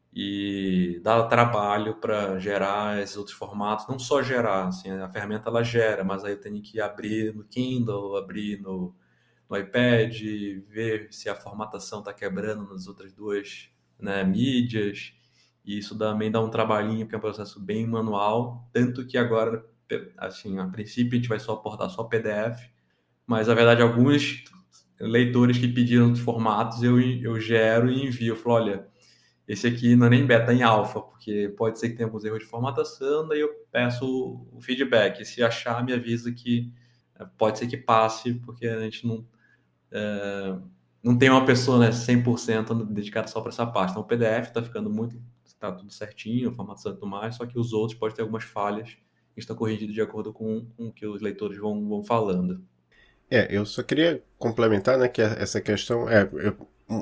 e dá trabalho para gerar esses outros formatos, não só gerar, assim, a ferramenta ela gera, mas aí eu tenho que abrir no Kindle, abrir no, no iPad, ver se a formatação está quebrando nas outras duas, né, mídias, e isso também dá um trabalhinho, porque é um processo bem manual, tanto que agora, assim, a princípio a gente vai só aportar só P D F, mas na verdade alguns leitores que pediram os formatos eu, eu gero e envio, eu falo, olha, esse aqui não é nem beta, é em alfa, porque pode ser que tenha alguns erros de formatação, daí eu peço o feedback. Se achar, me avisa que pode ser que passe, porque a gente não, é, não tem uma pessoa, né, cem por cento dedicada só para essa parte. Então o P D F está ficando muito, está tudo certinho, formatação e tudo mais, só que os outros podem ter algumas falhas que estão corrigidos de acordo com, com o que os leitores vão, vão falando. É, eu só queria complementar, né, que essa questão é... Eu,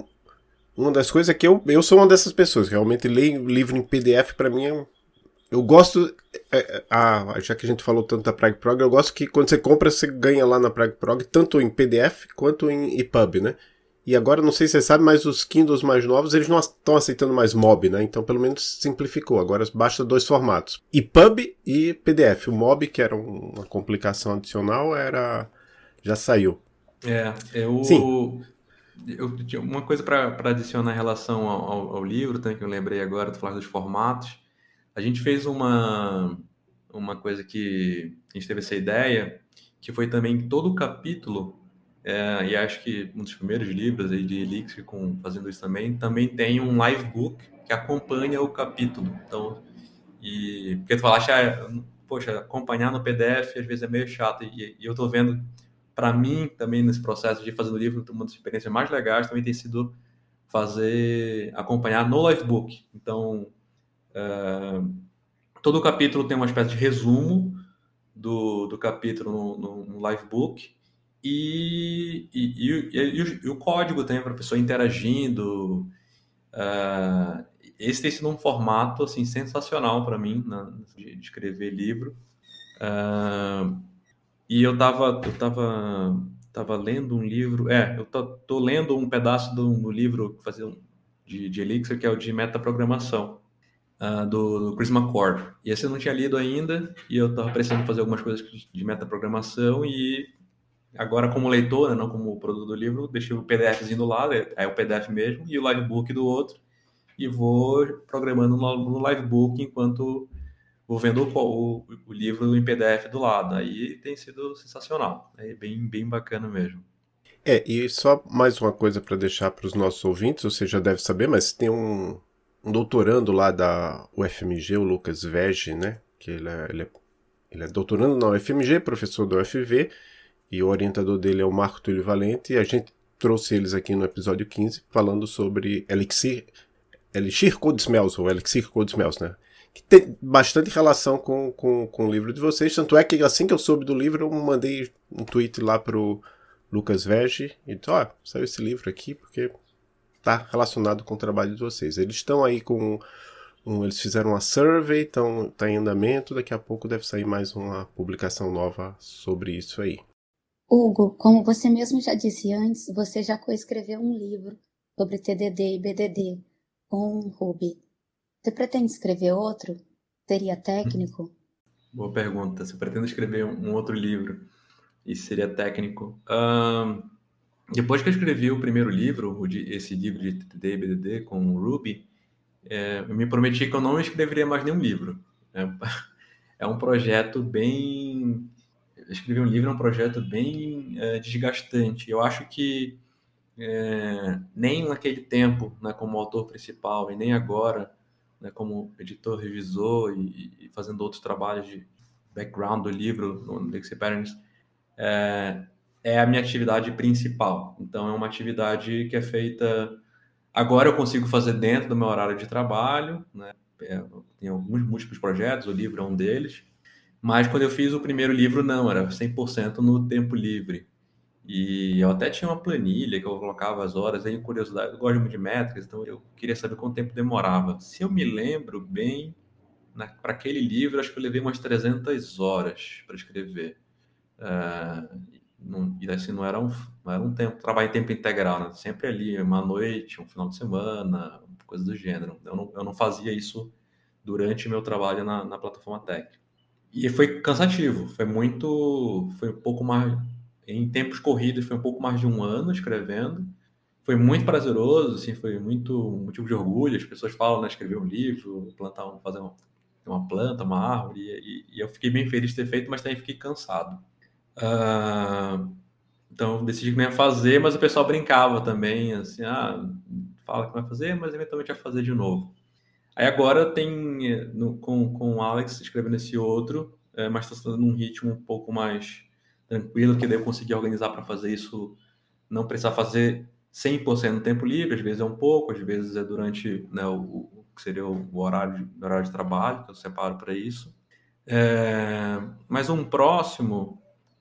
uma das coisas é que eu, eu sou uma dessas pessoas, realmente ler livro em P D F para mim é um, eu gosto, é, a, já que a gente falou tanto da PragProg, eu gosto que quando você compra, você ganha lá na PragProg, tanto em P D F quanto em E P U B, né? E agora, não sei se você sabe, mas os Kindles mais novos, eles não estão aceitando mais mob, né? Então, pelo menos, simplificou. Agora basta dois formatos. E P U B e P D F. O mob, que era uma complicação adicional, era já saiu. É, eu... Sim. Eu tinha uma coisa para adicionar em relação ao, ao, ao livro, também, que eu lembrei agora, de falar dos formatos. A gente fez uma, uma coisa que a gente teve essa ideia, que foi também todo o capítulo, é, e acho que um dos primeiros livros aí de Elixir com, fazendo isso também, também tem um live book que acompanha o capítulo. Então, e, porque tu falaste, ah, poxa, acompanhar no P D F às vezes é meio chato, e, e eu tô vendo, para mim, também nesse processo de fazer o livro, uma das experiências mais legais também tem sido fazer, acompanhar no livebook. Então, uh, todo o capítulo tem uma espécie de resumo do, do capítulo no, no, no livebook e, e, e, e, o, e o código também para a pessoa interagindo. Uh, esse tem sido um formato assim, sensacional para mim, na, de, de escrever livro. Uh, E eu tava, eu tava, tava lendo um livro, é, eu tô, tô lendo um pedaço do, do livro fazer um, de, de Elixir, que é o de metaprogramação, uh, do, do Chris McCord. E esse eu não tinha lido ainda, e eu tava precisando fazer algumas coisas de metaprogramação, e agora como leitor, né, não como produtor do livro, deixei o PDFzinho do lado, é o P D F mesmo, e o livebook do outro, e vou programando no, no livebook enquanto vou vendo o, o, o livro em P D F do lado. Aí tem sido sensacional. É bem, bem bacana mesmo. É, e só mais uma coisa para deixar para os nossos ouvintes, você já deve saber, mas tem um, um doutorando lá da U F M G, o Lucas Vege, né? Que ele é, ele é, ele é doutorando na U F M G, professor da U F V, e o orientador dele é o Marco Túlio Valente, e a gente trouxe eles aqui no episódio quinze, falando sobre Elixir, Elixir Code Smells, ou Elixir Code Smells, né? Que tem bastante relação com, com, com o livro de vocês. Tanto é que assim que eu soube do livro, eu mandei um tweet lá pro Lucas Vege e disse, ó, oh, saiu esse livro aqui porque tá relacionado com o trabalho de vocês. Eles estão aí com... Um, eles fizeram uma survey, estão tá em andamento, daqui a pouco deve sair mais uma publicação nova sobre isso aí. Hugo, como você mesmo já disse antes, você já coescreveu um livro sobre T D D e B D D com Ruby. Você pretende escrever outro? Seria técnico? Boa pergunta. Se eu pretendo escrever um, um outro livro e seria técnico? Um, depois que eu escrevi o primeiro livro, esse livro de T D D e B D D com o Ruby, é, eu me prometi que eu não escreveria mais nenhum livro. É, é um projeto bem... Escrever um livro é um projeto bem é, desgastante. Eu acho que é, nem naquele tempo, né, como autor principal, e nem agora, né, como editor, revisor e, e fazendo outros trabalhos de background do livro no Elixir Patterns, é, é a minha atividade principal. Então, é uma atividade que é feita... Agora eu consigo fazer dentro do meu horário de trabalho, né? É, tem alguns múltiplos projetos, o livro é um deles, mas quando eu fiz o primeiro livro, não, era cem por cento no tempo livre. E eu até tinha uma planilha que eu colocava as horas, aí curiosidade, eu gosto muito de métricas, então eu queria saber quanto tempo demorava. Se eu me lembro bem, para aquele livro, acho que eu levei umas trezentas horas para escrever. Uh, não, e assim, não era um, não era um tempo, trabalho em tempo integral, né? Sempre ali, uma noite, um final de semana, coisa do gênero. Eu não, eu não fazia isso durante o meu trabalho na, na plataforma Tech. E foi cansativo, foi muito, foi um pouco mais, em tempos corridos, foi um pouco mais de um ano escrevendo. Foi muito prazeroso, assim, foi muito motivo de orgulho. As pessoas falam, né, escrever um livro, plantar um, fazer uma, uma planta, uma árvore, e, e eu fiquei bem feliz de ter feito, mas também fiquei cansado. Uh, então eu decidi que não ia fazer, mas o pessoal brincava também, assim, ah, fala que vai fazer, mas eventualmente vai fazer de novo. Aí agora tem, no, com, com o Alex escrevendo esse outro, é, mas está sendo num ritmo um pouco mais tranquilo, que daí eu consegui organizar para fazer isso, não precisar fazer cem por cento no tempo livre, às vezes é um pouco, às vezes é durante, né, o, o que seria o horário, o horário de trabalho, que eu separo para isso. É, mas um próximo,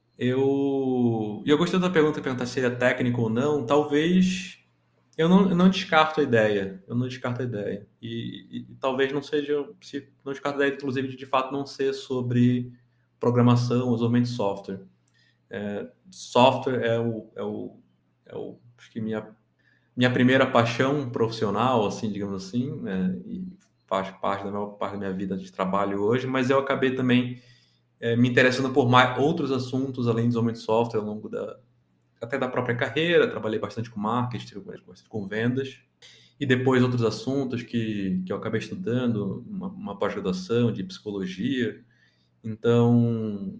eu, eu gostei da pergunta, perguntar se ele é técnico ou não, talvez... Eu não, eu não descarto a ideia, eu não descarto a ideia. E, e, e talvez não seja, se, não descarto a ideia, inclusive, de de fato não ser sobre programação ou desenvolvimento de software. É, software é o, é o, é o, acho que minha, minha primeira paixão profissional, assim, digamos assim, né, e faz parte da maior parte da minha vida de trabalho hoje, mas eu acabei também é, me interessando por mais outros assuntos além do desenvolvimento de software ao longo da, até da própria carreira. Trabalhei bastante com marketing, bastante com vendas, e depois outros assuntos que, que eu acabei estudando, uma, uma pós-graduação de psicologia. Então,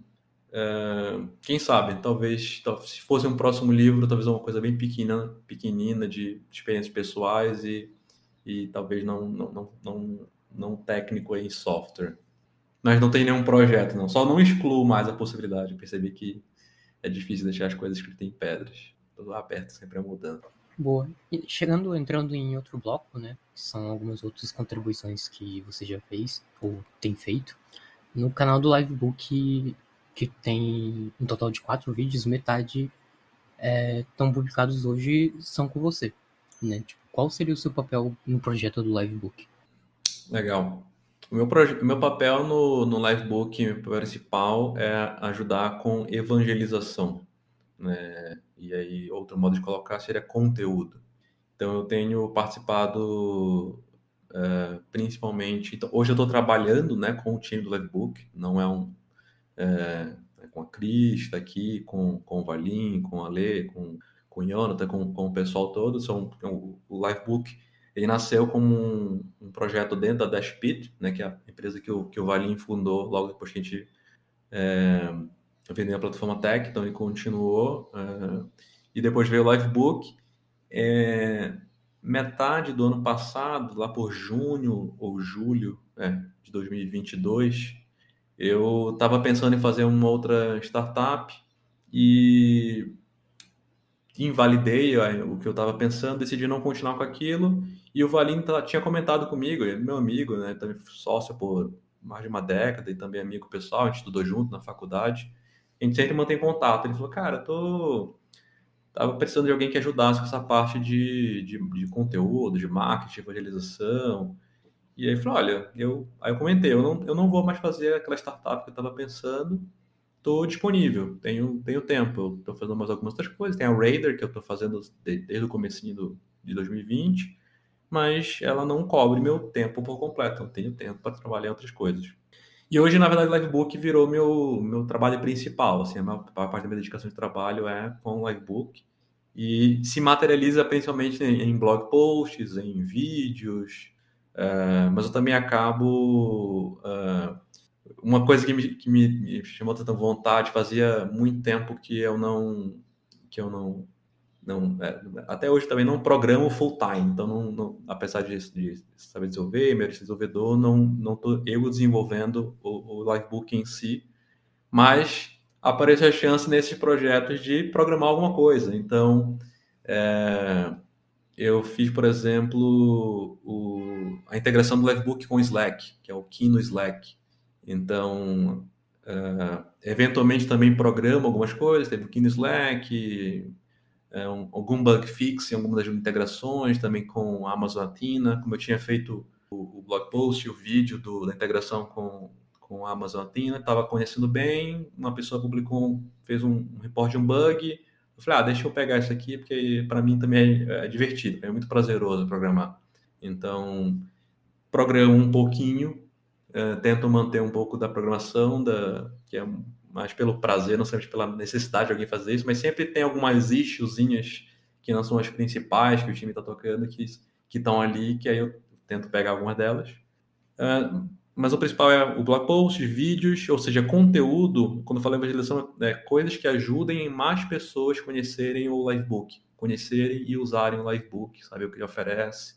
é, quem sabe, talvez, se fosse um próximo livro, talvez uma coisa bem pequena, pequenina de experiências pessoais e, e talvez não, não, não, não, não técnico em software. Mas não tem nenhum projeto, não. Só não excluo mais a possibilidade. Eu percebi que é difícil deixar as coisas escritas em pedras. Tudo aberto, sempre é mudando. Boa. E chegando, entrando em outro bloco, né? Que são algumas outras contribuições que você já fez ou tem feito. No canal do Livebook, que tem um total de quatro vídeos, metade estão é, publicados hoje, são com você. Né? Tipo, qual seria o seu papel no projeto do Livebook? Legal. O meu, proje- o meu papel no, no Livebook principal é ajudar com evangelização, né? E aí, outro modo de colocar seria conteúdo. Então, eu tenho participado uh, principalmente... Então, hoje eu estou trabalhando, né, com o time do Livebook, não é um... É, é com a Cris, tá aqui, com, com o Valim, com o Ale, com, com o Jonathan, com, com o pessoal todo. São, o, o Livebook, ele nasceu como um, um projeto dentro da Dashpit, né, que é a empresa que o, que o Valim fundou logo depois que a gente é, vendeu a plataforma Tech, então ele continuou. É, e depois veio o Livebook. É, metade do ano passado, lá por junho ou julho é, de dois mil e vinte e dois, eu estava pensando em fazer uma outra startup e invalidei o que eu estava pensando, decidi não continuar com aquilo. E o Valim tinha comentado comigo, ele é meu amigo, né, também sócio por mais de uma década e também amigo pessoal, a gente estudou junto na faculdade. A gente sempre mantém contato. Ele falou, cara, tô tava precisando de alguém que ajudasse com essa parte de, de, de conteúdo, de marketing, evangelização. E aí falou, olha, eu, aí eu comentei, eu não, eu não vou mais fazer aquela startup que eu estava pensando, estou disponível, tenho, tenho tempo, eu estou fazendo mais algumas outras coisas, tem a Raider que eu estou fazendo de, desde o comecinho do, de dois mil e vinte, mas ela não cobre meu tempo por completo, eu tenho tempo para trabalhar em outras coisas. E hoje, na verdade, o Livebook virou meu, meu trabalho principal, assim, a maior parte da minha dedicação de trabalho é com o Livebook, e se materializa principalmente em, em blog posts, em vídeos. Uh, mas eu também acabo... Uh, uma coisa que, me, que me, me chamou tanta vontade, fazia muito tempo que eu não... Que eu não, não é, até hoje também não programo full time. Então, não, não, apesar de, de saber desenvolver, meu desenvolvedor, não não estou eu desenvolvendo o, o Livebook em si. Mas aparece a chance nesses projetos de programar alguma coisa. Então... É, eu fiz, por exemplo, o, a integração do Livebook com o Slack, que é o Kino Slack. Então, uh, eventualmente também programo algumas coisas, teve aqui no Slack, é, um, algum bug fix em algumas das integrações, também com a Amazon Athena, como eu tinha feito o, o blog post, o vídeo do, da integração com, com a Amazon Athena, estava conhecendo bem, uma pessoa publicou, fez um, um report de um bug, eu falei, ah, deixa eu pegar isso aqui, porque para mim também é, é divertido, é muito prazeroso programar. Então, programo um pouquinho, é, tento manter um pouco da programação, da, que é mais pelo prazer, não sempre pela necessidade de alguém fazer isso, mas sempre tem algumas issuezinhas que não são as principais que o time está tocando, que estão ali, que aí eu tento pegar algumas delas. Uh, mas o principal é o blog post, vídeos, ou seja, conteúdo. Quando eu falo evangelização, é coisas que ajudem mais pessoas a conhecerem o Livebook, conhecerem e usarem o Livebook, saber o que ele oferece.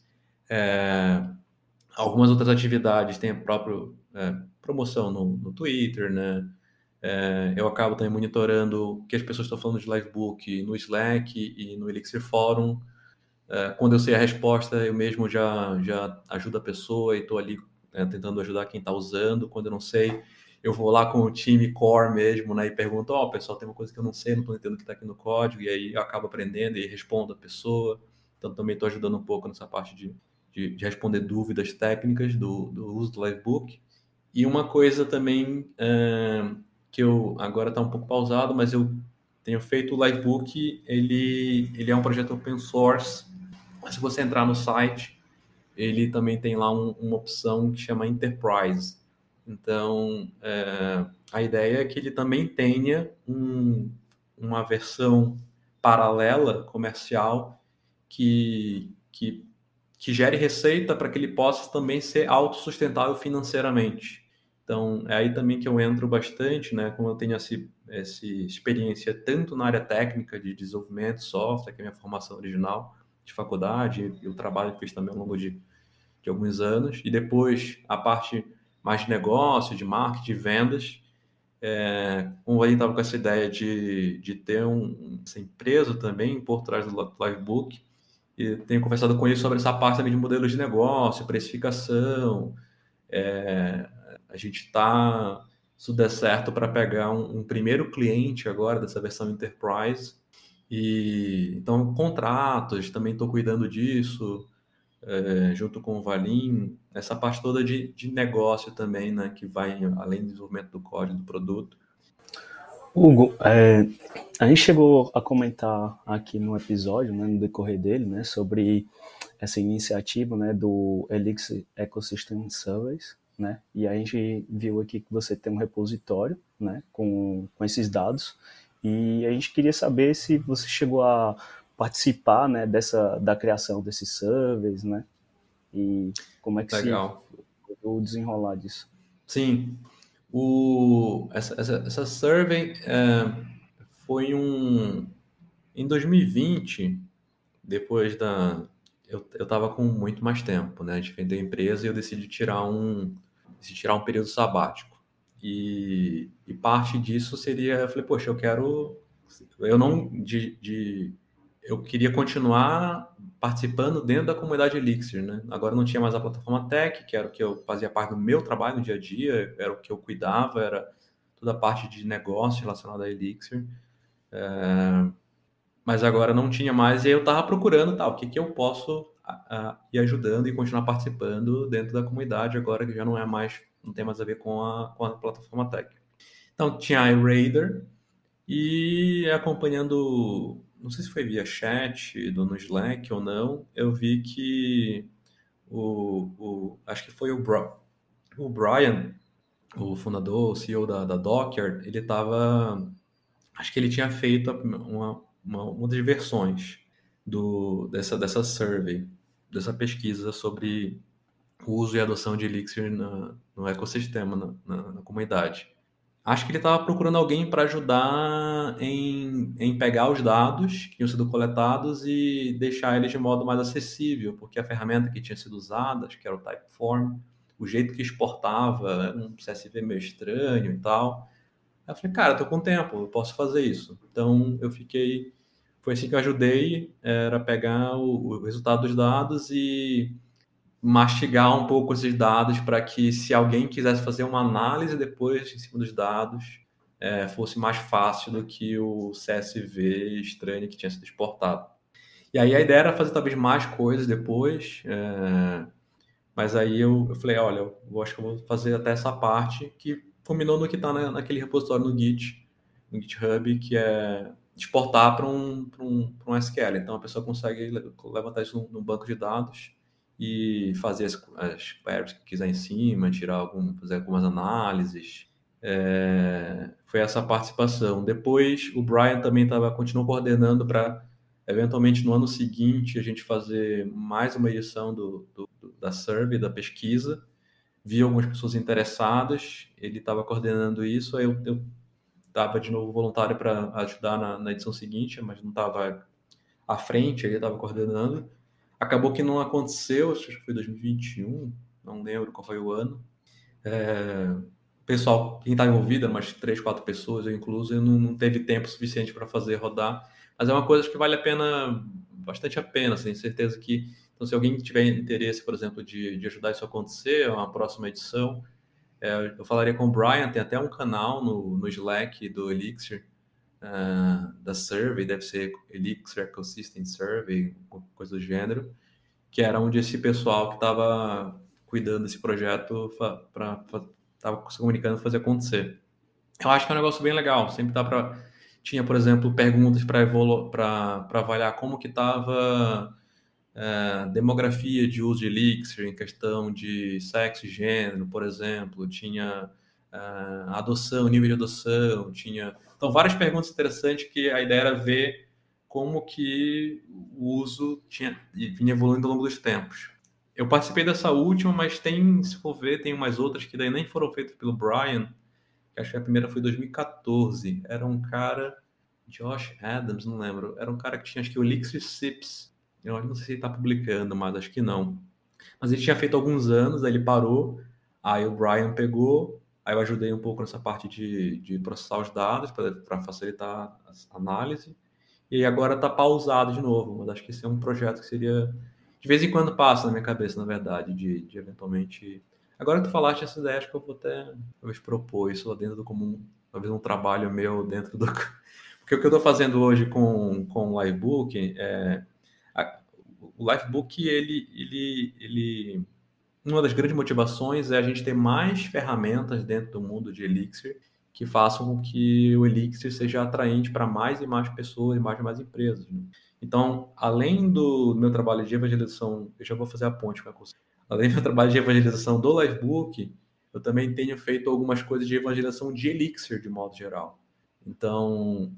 É, algumas outras atividades, tem a própria é, promoção no, no Twitter, né? É, eu acabo também monitorando o que as pessoas estão falando de Livebook no Slack e no Elixir Forum. É, quando eu sei a resposta, eu mesmo já, já ajudo a pessoa e estou ali é, tentando ajudar quem está usando. Quando eu não sei, eu vou lá com o time core mesmo, né, e pergunto, ó, oh, pessoal, tem uma coisa que eu não sei, não estou entendendo o que está aqui no código, e aí eu acabo aprendendo e respondo a pessoa. Então também estou ajudando um pouco nessa parte de, de, de responder dúvidas técnicas do, do uso do Livebook. E uma coisa também é, que eu agora está um pouco pausado, mas eu tenho feito o Livebook, ele, ele é um projeto open source. Se você entrar no site, ele também tem lá um, uma opção que chama Enterprise. Então, é, a ideia é que ele também tenha um, uma versão paralela, comercial, que, que, que gere receita para que ele possa também ser autossustentável financeiramente. Então, é aí também que eu entro bastante, né? Como eu tenho essa, essa experiência tanto na área técnica de desenvolvimento de software, que é a minha formação original, de faculdade, e o trabalho que fiz também ao longo de, de alguns anos, e depois a parte mais de negócio, de marketing, de vendas. É, como a gente estava com essa ideia de, de ter um, essa empresa também por trás do Livebook, e tenho conversado com ele sobre essa parte também de modelos de negócio, precificação. É, a gente está, se der certo, para pegar um, um primeiro cliente agora dessa versão Enterprise. E então, contratos, também estou cuidando disso, é, junto com o Valim, essa parte toda de, de negócio também, né, que vai além do desenvolvimento do código do produto. Hugo, é, a gente chegou a comentar aqui no episódio, né, no decorrer dele, né, sobre essa iniciativa, né, do Elixir Ecosystem Surveys, né, e a gente viu aqui que você tem um repositório, né, com, com esses dados, e a gente queria saber se você chegou a participar, né, dessa, da criação desses surveys, né, e como é que Legal. se o desenrolar disso. Sim, o, essa, essa, essa survey é, foi um... Em dois mil e vinte, depois da... Eu estava com muito mais tempo, né, de vender a empresa, e eu decidi tirar um, decidi tirar um período sabático. E, e parte disso seria, eu falei, poxa, eu quero, eu não, de, de, eu queria continuar participando dentro da comunidade Elixir, né? Agora não tinha mais a plataforma Tech, que era o que eu fazia parte do meu trabalho no dia a dia, era o que eu cuidava, era toda a parte de negócio relacionada a Elixir. É, mas agora não tinha mais, e aí eu estava procurando, tá, o que, que eu posso a, a, ir ajudando e continuar participando dentro da comunidade, agora que já não é mais, não tem mais a ver com a, com a plataforma Tech. Então tinha a iRaider, e acompanhando, não sei se foi via chat, do no Slack ou não, eu vi que o, o acho que foi o, Bro, o Brian, o fundador, o C E O da, da Docker, ele estava, acho que ele tinha feito uma Uma, uma das versões do, dessa, dessa survey, dessa pesquisa sobre o uso e adoção de Elixir na, no ecossistema, na, na, na comunidade. Acho que ele estava procurando alguém para ajudar em, em pegar os dados que tinham sido coletados e deixar eles de modo mais acessível, porque a ferramenta que tinha sido usada, acho que era o Typeform, o jeito que exportava era um C S V meio estranho e tal. Aí eu falei, cara, eu tô com tempo, eu posso fazer isso. Então eu fiquei... Foi assim que eu ajudei, era pegar o, o resultado dos dados e mastigar um pouco esses dados para que, se alguém quisesse fazer uma análise depois em cima dos dados, é, fosse mais fácil do que o C S V estranho que tinha sido exportado. E aí a ideia era fazer talvez mais coisas depois, é, mas aí eu, eu falei, olha, eu acho que eu vou fazer até essa parte, que culminou no que está na, naquele repositório no Git, no GitHub, que é exportar para um, para um, para um S Q L. Então a pessoa consegue levantar isso num, num banco de dados e fazer as, as queries que quiser em cima, tirar algum, fazer algumas análises. É, foi essa participação. Depois o Brian também tava, continuou coordenando para, eventualmente, no ano seguinte, a gente fazer mais uma edição do, do, do- da survey, da pesquisa. Vi algumas pessoas interessadas, ele estava coordenando isso, aí eu, eu estava de novo voluntário para ajudar na, na edição seguinte, mas não estava à frente, ele estava coordenando. Acabou que não aconteceu, acho que foi dois mil e vinte e um, não lembro qual foi o ano. É, o pessoal, quem está envolvido, eram umas três, quatro pessoas, eu incluso, e não, não teve tempo suficiente para fazer rodar. Mas é uma coisa que vale a pena, bastante a pena, assim, tenho certeza que. Então, se alguém tiver interesse, por exemplo, de, de ajudar isso a acontecer, uma próxima edição, é, eu falaria com o Brian, tem até um canal no, no Slack do Elixir, ah, da Survey, deve ser Elixir Ecosystem Survey, coisa do gênero, que era onde esse pessoal que estava cuidando desse projeto estava se comunicando fazer acontecer. Eu acho que é um negócio bem legal. Sempre dá para tinha, por exemplo, perguntas para evolu... para avaliar como que estava a demografia de uso de Elixir em questão de sexo e gênero, por exemplo. Tinha ah, adoção, nível de adoção, tinha... Então, várias perguntas interessantes que a ideia era ver como que o uso tinha vinha evoluindo ao longo dos tempos. Eu participei dessa última, mas tem, se for ver, tem umas outras que daí nem foram feitas pelo Brian, que acho que a primeira foi em dois mil e quatorze. Era um cara, Josh Adams, não lembro. Era um cara que tinha, acho que o Elixir Sips. Eu não sei se ele está publicando, mas acho que não. Mas ele tinha feito alguns anos, aí ele parou, aí o Brian pegou, aí eu ajudei um pouco nessa parte de, de processar os dados para facilitar a análise, e agora está pausado de novo, mas acho que esse é um projeto que seria... De vez em quando passa na minha cabeça, na verdade, de, de eventualmente... Agora que tu falaste essa ideia, acho que eu vou até talvez propor isso lá dentro do comum, talvez um trabalho meu dentro do... Porque o que eu estou fazendo hoje com, com o Livebook é... a- o Livebook, ele, ele, ele uma das grandes motivações é a gente ter mais ferramentas dentro do mundo de Elixir que façam com que o Elixir seja atraente para mais e mais pessoas e mais e mais empresas, né? Então, além do meu trabalho de evangelização, eu já vou fazer a ponte com a Conselho. Além do meu trabalho de evangelização do Livebook, eu também tenho feito algumas coisas de evangelização de Elixir, de modo geral. Então,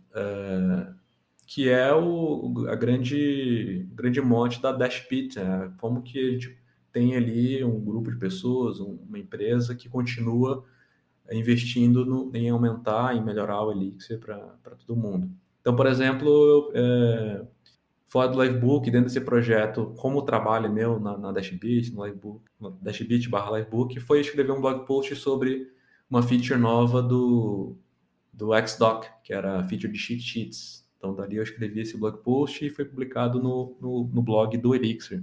é, que é o, a grande, grande mote da Dashpit, né? Como que a gente tem ali um grupo de pessoas, um- uma empresa que continua investindo no- em aumentar, em melhorar o Elixir para todo mundo. Então, por exemplo, eu, é, fora do Livebook, dentro desse projeto, como trabalho meu na, na Dashbit, no Livebook, no Dashbit barra Livebook, foi escrever um blog post sobre uma feature nova do, do Xdoc, que era a feature de cheat sheets. Então, dali eu escrevi esse blog post e foi publicado no, no, no blog do Elixir.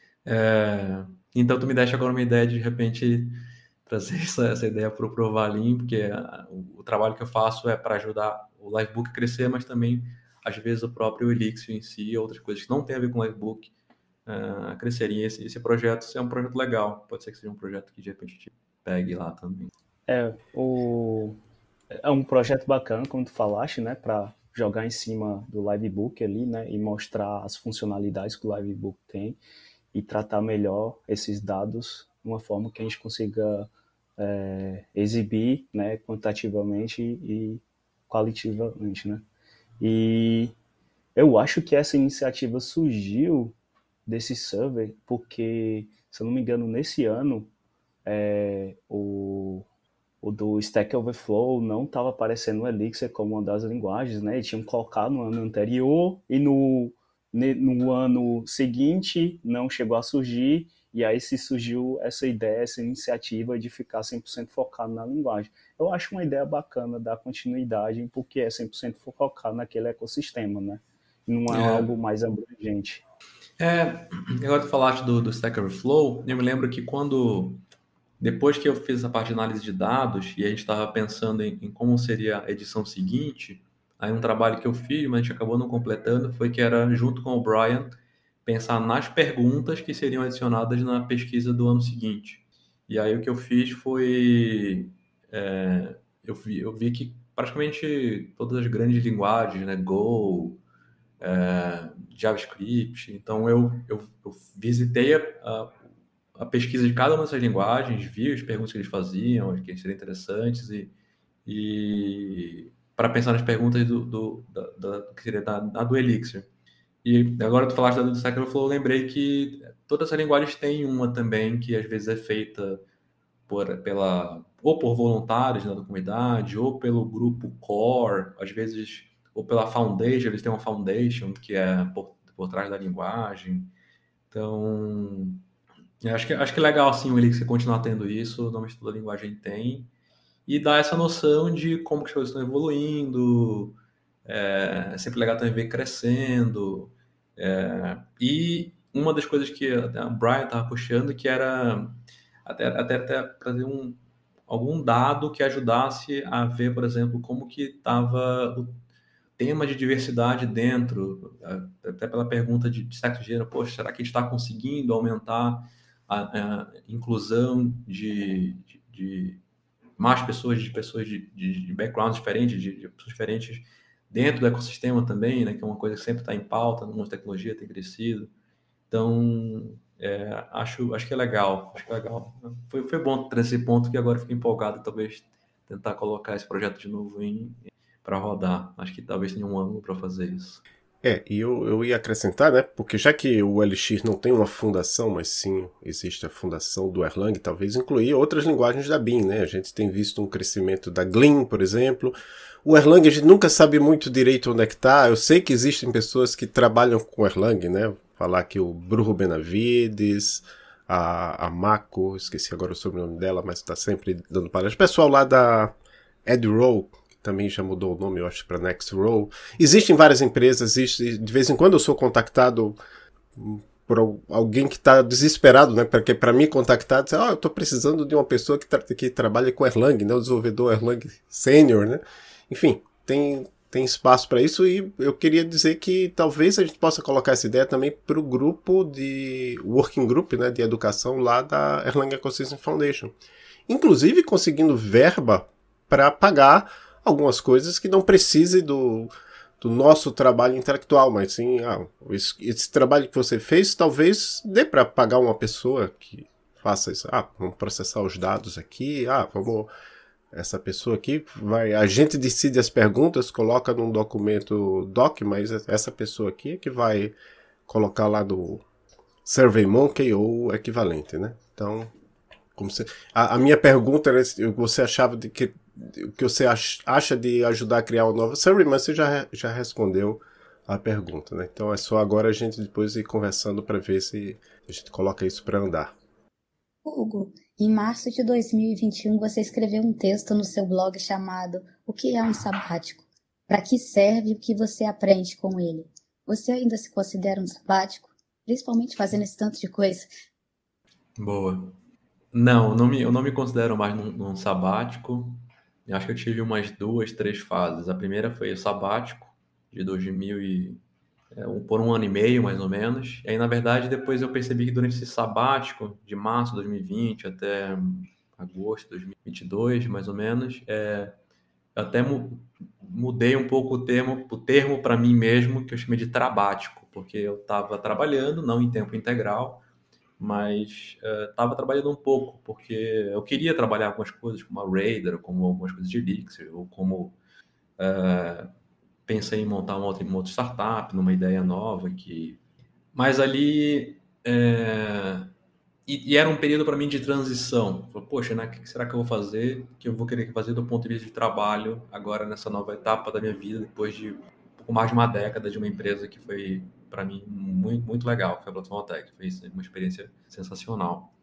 É, então, tu me deixa agora uma ideia de, de repente, trazer essa, essa ideia para o Provalim, porque a, o, o trabalho que eu faço é para ajudar o Livebook a crescer, mas também, às vezes, o próprio Elixir em si, outras coisas que não tem a ver com o Livebook, uh, crescerem. Esse, esse projeto é um projeto legal. Pode ser que seja um projeto que, de repente, te pegue lá também. É, o... é um projeto bacana, como tu falaste, né, para jogar em cima do Livebook ali, né, e mostrar as funcionalidades que o Livebook tem e tratar melhor esses dados de uma forma que a gente consiga é, exibir, né, quantitativamente e qualitativamente, né. E eu acho que essa iniciativa surgiu desse survey porque, se eu não me engano, nesse ano é, o o do Stack Overflow não estava aparecendo o Elixir como uma das linguagens, né? Eles tinham colocado no ano anterior e no, no ano seguinte não chegou a surgir, e aí se surgiu essa ideia, essa iniciativa de ficar cem por cento focado na linguagem. Eu acho uma ideia bacana dar continuidade, porque é cem por cento focado naquele ecossistema, né? Não é É, algo mais abrangente. É, agora tu falaste do, do Stack Overflow, eu me lembro que quando, depois que eu fiz essa parte de análise de dados e a gente estava pensando em, em como seria a edição seguinte, aí um trabalho que eu fiz, mas a gente acabou não completando, foi que era, junto com o Brian, pensar nas perguntas que seriam adicionadas na pesquisa do ano seguinte. E aí o que eu fiz foi, é, eu vi, eu vi que praticamente todas as grandes linguagens, né, Go, é, JavaScript. Então, eu, eu, eu visitei a, a, a pesquisa de cada uma dessas linguagens, vi as perguntas que eles faziam, que seriam interessantes, e, e para pensar nas perguntas do, do, da, da, que seria da, da do Elixir. E agora tu falaste da do Stack Overflow, eu lembrei que todas essas linguagens têm uma também que às vezes é feita por, pela, ou por voluntários, né, da comunidade, ou pelo grupo core, às vezes, ou pela foundation, eles têm uma foundation que é por, por trás da linguagem. Então, eu acho que, acho que é legal, assim, o Elixir continuar tendo isso, normalmente toda a linguagem tem, e dar essa noção de como que as coisas estão evoluindo, é, é sempre legal também ver crescendo, é, e uma das coisas que a Brian estava puxando, que era até, até, até trazer um, algum dado que ajudasse a ver, por exemplo, como que estava o tema de diversidade dentro, até pela pergunta de, de sexo e gênero, poxa, será que a gente está conseguindo aumentar a, a inclusão de, de, de mais pessoas, de pessoas de, de, de backgrounds diferentes, de, de pessoas diferentes dentro do ecossistema também, né, que é uma coisa que sempre está em pauta, no mundo de tecnologia tem crescido. Então, é, acho, acho que é legal, acho que é legal. Foi, foi bom trazer esse ponto que agora fico empolgado, talvez tentar colocar esse projeto de novo em para rodar. Acho que talvez tenha um ângulo para fazer isso. É, e eu, eu ia acrescentar, né, porque já que o L X não tem uma fundação, mas sim existe a fundação do Erlang, talvez incluir outras linguagens da B I M, né, a gente tem visto um crescimento da Gleam, por exemplo. O Erlang a gente nunca sabe muito direito onde é que tá, eu sei que existem pessoas que trabalham com Erlang, né, falar que o Bruno Benavides, a, a Mako, esqueci agora o sobrenome dela, mas está sempre dando palestra, o pessoal lá da EdRow, também já mudou o nome, eu acho, para Nextrow. Existem várias empresas, existe, de vez em quando eu sou contactado por alguém que está desesperado, né? Porque para mim contactar, dizer, oh, eu estou precisando de uma pessoa que, tra que trabalha com Erlang, né? O desenvolvedor Erlang Senior, né? Enfim, tem, tem espaço para isso e eu queria dizer que talvez a gente possa colocar essa ideia também para o grupo de Working Group, né? De educação lá da Erlang Ecosystem Foundation. Inclusive conseguindo verba para pagar algumas coisas que não precisem do, do nosso trabalho intelectual, mas sim, ah, esse, esse trabalho que você fez talvez dê para pagar uma pessoa que faça isso. Ah, vamos processar os dados aqui, ah, vamos, essa pessoa aqui vai, a gente decide as perguntas, coloca num documento doc, mas essa pessoa aqui é que vai colocar lá no SurveyMonkey ou equivalente, né? Então, como você, a, a minha pergunta era, você achava de que o que você acha de ajudar a criar uma nova série, mas você já, já respondeu a pergunta, né? Então é só agora a gente depois ir conversando para ver se a gente coloca isso para andar. Hugo, em março de dois mil e vinte e um você escreveu um texto no seu blog chamado O que é um sabático? Para que serve e o que você aprende com ele? Você ainda se considera um sabático? Principalmente fazendo esse tanto de coisa? Boa. Não, não me, eu não me considero mais num, num sabático. Eu acho que eu tive umas duas, três fases. A primeira foi o sabático, de dois mil e... É, um, por um ano e meio, mais ou menos. E aí, na verdade, depois eu percebi que durante esse sabático, de março de dois mil e vinte até agosto de dois mil e vinte e dois, mais ou menos, é, eu até mu mudei um pouco o termo, o termo para mim mesmo, que eu chamei de trabático, porque eu estava trabalhando, não em tempo integral, mas estava uh, trabalhando um pouco, porque eu queria trabalhar algumas coisas, como a Raider, como algumas coisas de Elixir, ou como uh, pensei em montar uma outra, uma outra startup, numa ideia nova, que... mas ali... É... E, e era um período para mim de transição. Falei, poxa, né, o que será que eu vou fazer, que eu vou querer fazer do ponto de vista de trabalho, agora nessa nova etapa da minha vida, depois de um pouco mais de uma década de uma empresa que foi... para mim, muito, muito legal, que foi a Plataforma Tech. Foi uma experiência sensacional.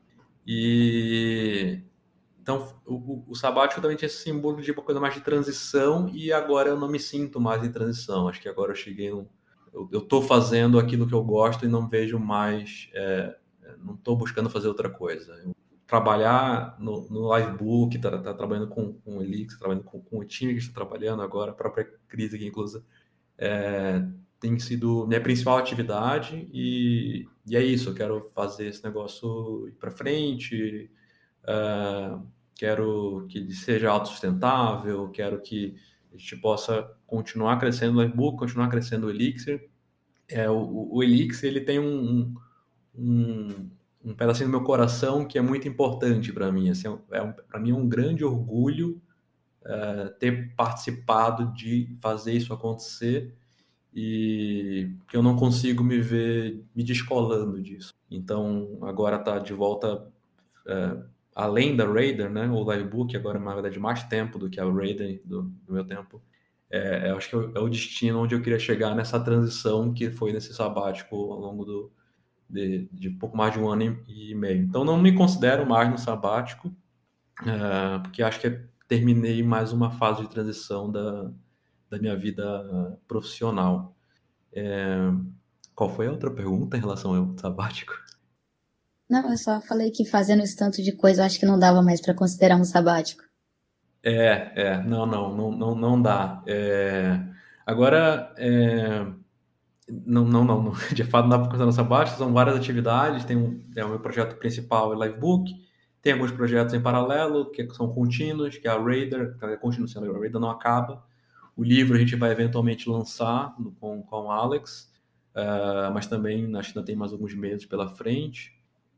E... Então, o, o sabático também tinha esse símbolo de uma coisa mais de transição e agora eu não me sinto mais em transição. Acho que agora eu cheguei num, eu estou fazendo aquilo que eu gosto e não vejo mais, é, não estou buscando fazer outra coisa. Eu, trabalhar no, no Livebook, tá, tá trabalhando com, com o Elixir, trabalhando com, com o time que está trabalhando agora, a própria crise aqui inclusa, é, tem sido minha principal atividade e, e é isso, eu quero fazer esse negócio ir para frente, uh, quero que ele seja autossustentável, quero que a gente possa continuar crescendo o Livebook, continuar crescendo o Elixir. É, o, o Elixir ele tem um, um, um pedacinho do meu coração que é muito importante para mim. Assim, é um, para mim é um grande orgulho uh, ter participado de fazer isso acontecer e que eu não consigo me ver me descolando disso. Então, agora está de volta, uh, além da Raider, né? O Livebook agora, na verdade, mais tempo do que a Raider do, do meu tempo. É, eu acho que é o destino onde eu queria chegar nessa transição que foi nesse sabático ao longo do, de, de pouco mais de um ano e meio. Então, não me considero mais no sabático, uh, porque acho que terminei mais uma fase de transição da, da minha vida profissional. É, qual foi a outra pergunta em relação ao sabático? Não, eu só falei que fazendo esse tanto de coisa, eu acho que não dava mais para considerar um sabático. É, é, não, não, não, não, não dá. É, agora, é, não, não, não, não, de fato não dá para considerar um sabático, são várias atividades, tem, um, tem o meu projeto principal, o Livebook, tem alguns projetos em paralelo, que são contínuos, que é a Raider, que é contínuo, a Raider não acaba. O livro a gente vai eventualmente lançar com, com o Alex, uh, mas também acho que ainda tem mais alguns meses pela frente.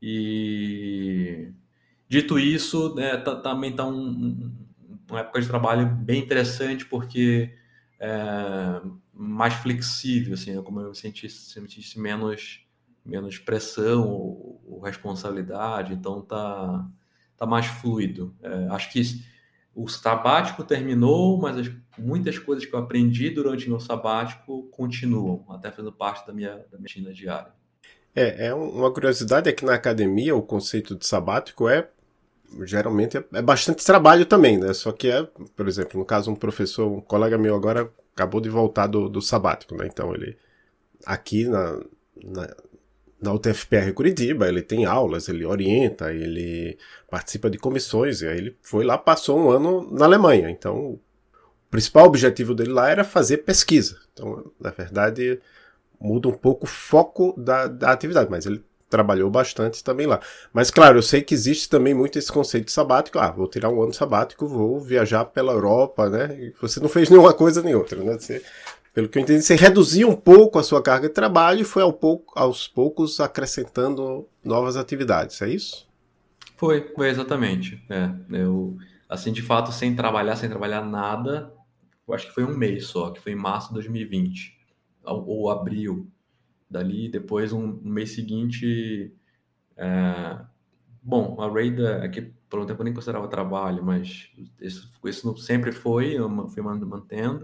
E dito isso, né, tá, também está um, um, uma época de trabalho bem interessante, porque é mais flexível, assim, como eu sentisse, sentisse menos, menos pressão ou, ou responsabilidade, então tá, tá mais fluido. É, acho que o sabático terminou, mas as, muitas coisas que eu aprendi durante o meu sabático continuam, até fazendo parte da minha, da minha rotina diária. É, é uma curiosidade é que na academia o conceito de sabático é, geralmente, é, é bastante trabalho também, né? Só que é, por exemplo, no caso um professor, um colega meu agora acabou de voltar do, do sabático, né? Então ele, aqui na, na, na U T F P R Curitiba, ele tem aulas, ele orienta, ele participa de comissões, e aí ele foi lá, passou um ano na Alemanha. Então o principal objetivo dele lá era fazer pesquisa. Então, na verdade, muda um pouco o foco da, da atividade, mas ele trabalhou bastante também lá. Mas, claro, eu sei que existe também muito esse conceito de sabático. Ah, vou tirar um ano sabático, vou viajar pela Europa, né? E você não fez nenhuma coisa nem outra, né? Você, pelo que eu entendi, você reduziu um pouco a sua carga de trabalho e foi ao pouco, aos poucos acrescentando novas atividades, é isso? Foi, foi exatamente. É, eu, assim, de fato, sem trabalhar, sem trabalhar nada, eu acho que foi um mês só, que foi em março de dois mil e vinte, ou, ou abril. Dali, depois, um, um mês seguinte... É, bom, a Raider, aqui por um tempo eu nem considerava trabalho, mas isso, isso sempre foi, eu fui mantendo.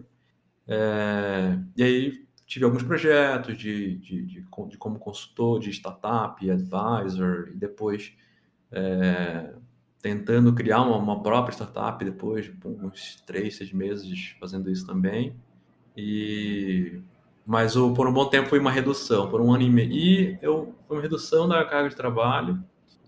É, e aí tive alguns projetos de, de, de, de como consultor, de startup, advisor, e depois é, tentando criar uma, uma própria startup, depois por uns três, seis meses fazendo isso também. E... Mas o, por um bom tempo foi uma redução, por um ano e meio. E eu, foi uma redução da carga de trabalho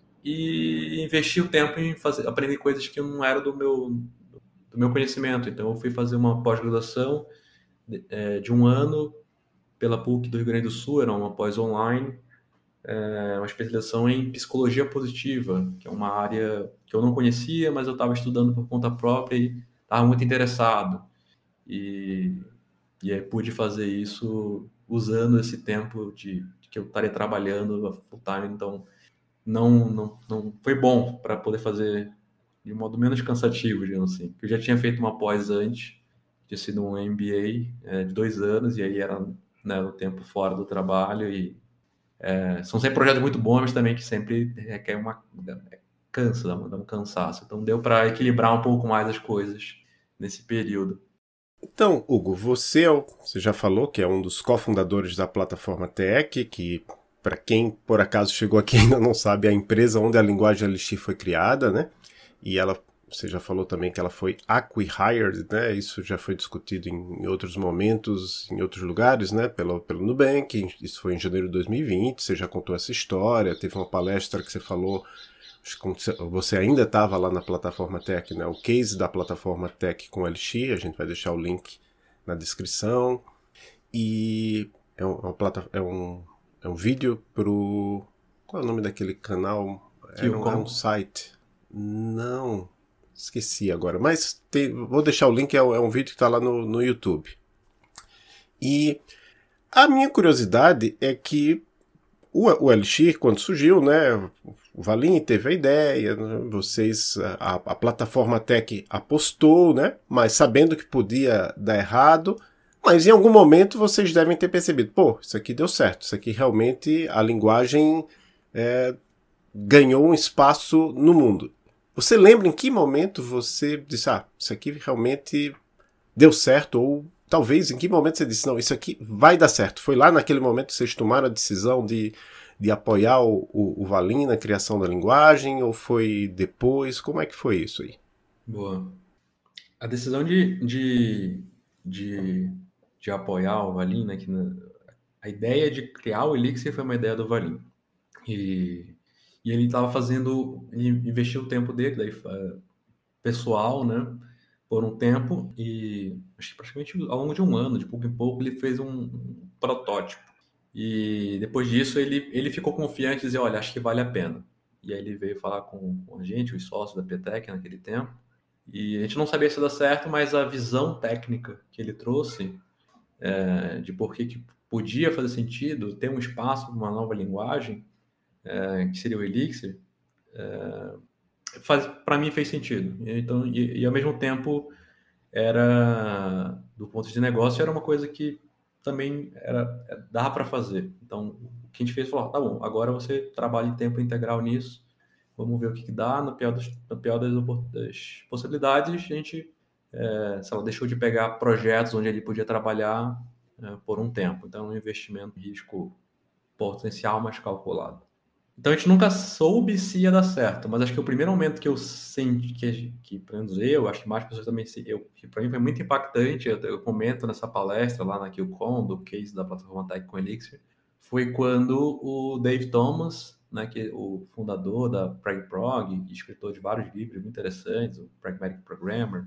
e investi o tempo em fazer, aprender coisas que não eram do meu, do meu conhecimento. Então eu fui fazer uma pós-graduação de, é, de um ano pela P U C do Rio Grande do Sul, era uma pós online, é, uma especialização em psicologia positiva, que é uma área que eu não conhecia, mas eu estava estudando por conta própria e estava muito interessado. E... E aí pude fazer isso usando esse tempo de, de que eu estaria trabalhando full time, então não, não, não foi bom para poder fazer de um modo menos cansativo, digamos assim. Eu já tinha feito uma pós antes, tinha sido um M B A é, de dois anos, e aí era, né, o tempo fora do trabalho, e é, são sempre projetos muito bons, mas também que sempre requer uma... cansa, dá um cansaço. Então deu para equilibrar um pouco mais as coisas nesse período. Então, Hugo, você, é o, você já falou que é um dos cofundadores da plataforma Tech, que, para quem por acaso chegou aqui e ainda não sabe, é a empresa onde a linguagem Elixir foi criada, né? E ela você já falou também que ela foi acqui-hired, né? Isso já foi discutido em outros momentos, em outros lugares, né? Pelo, pelo Nubank. Isso foi em janeiro de dois mil e vinte. Você já contou essa história. Teve uma palestra que você falou. Você ainda estava lá na plataforma Tech, né? O case da plataforma Tech com o L X. A gente vai deixar o link na descrição. E é um, é uma plata, é um, é um vídeo pro... Qual é o nome daquele canal? É um, é um site. Não... Esqueci agora, mas tem, vou deixar o link, é, é um vídeo que está lá no, no YouTube. E a minha curiosidade é que o, o Elixir, quando surgiu, né, o Valim teve a ideia, né, vocês, a, a plataforma Tech apostou, né, mas sabendo que podia dar errado, mas em algum momento vocês devem ter percebido, pô, isso aqui deu certo, isso aqui realmente, a linguagem é, ganhou um espaço no mundo. Você lembra em que momento você disse, ah, isso aqui realmente deu certo? Ou talvez em que momento você disse, não, isso aqui vai dar certo? Foi lá naquele momento que vocês tomaram a decisão de, de apoiar o, o, o Valim na criação da linguagem? Ou foi depois? Como é que foi isso aí? Boa. A decisão de, de, de, de apoiar o Valim, né, que na, a ideia de criar o Elixir foi uma ideia do Valim. E... E ele estava fazendo, ele investiu o tempo dele, daí, uh, pessoal, né, por um tempo, e acho que praticamente ao longo de um ano, de pouco em pouco, ele fez um, um protótipo. E depois disso, ele, ele ficou confiante e dizia, olha, acho que vale a pena. E aí ele veio falar com, com a gente, os sócios da P Tech naquele tempo, e a gente não sabia se ia dar certo, mas a visão técnica que ele trouxe, é, de por que, que podia fazer sentido ter um espaço para uma nova linguagem, É, que seria o Elixir, é, para mim fez sentido. Então, e, e ao mesmo tempo, era, do ponto de negócio, era uma coisa que também era, dava para fazer. Então, o que a gente fez foi, tá bom, agora você trabalha em tempo integral nisso, vamos ver o que, que dá. No pior, dos, no pior das, das possibilidades, a gente é, sei lá, deixou de pegar projetos onde ele podia trabalhar é, por um tempo. Então, um investimento de risco potencial mais calculado. Então a gente nunca soube se ia dar certo, mas acho que o primeiro momento que eu senti, que, que pelo menos eu, acho que mais pessoas também, eu, para mim foi muito impactante, eu, eu comento nessa palestra lá na QCon, do case da plataforma Tech com Elixir, foi quando o Dave Thomas, né, que é o fundador da PragProg, escritor de vários livros muito interessantes, o Pragmatic Programmer,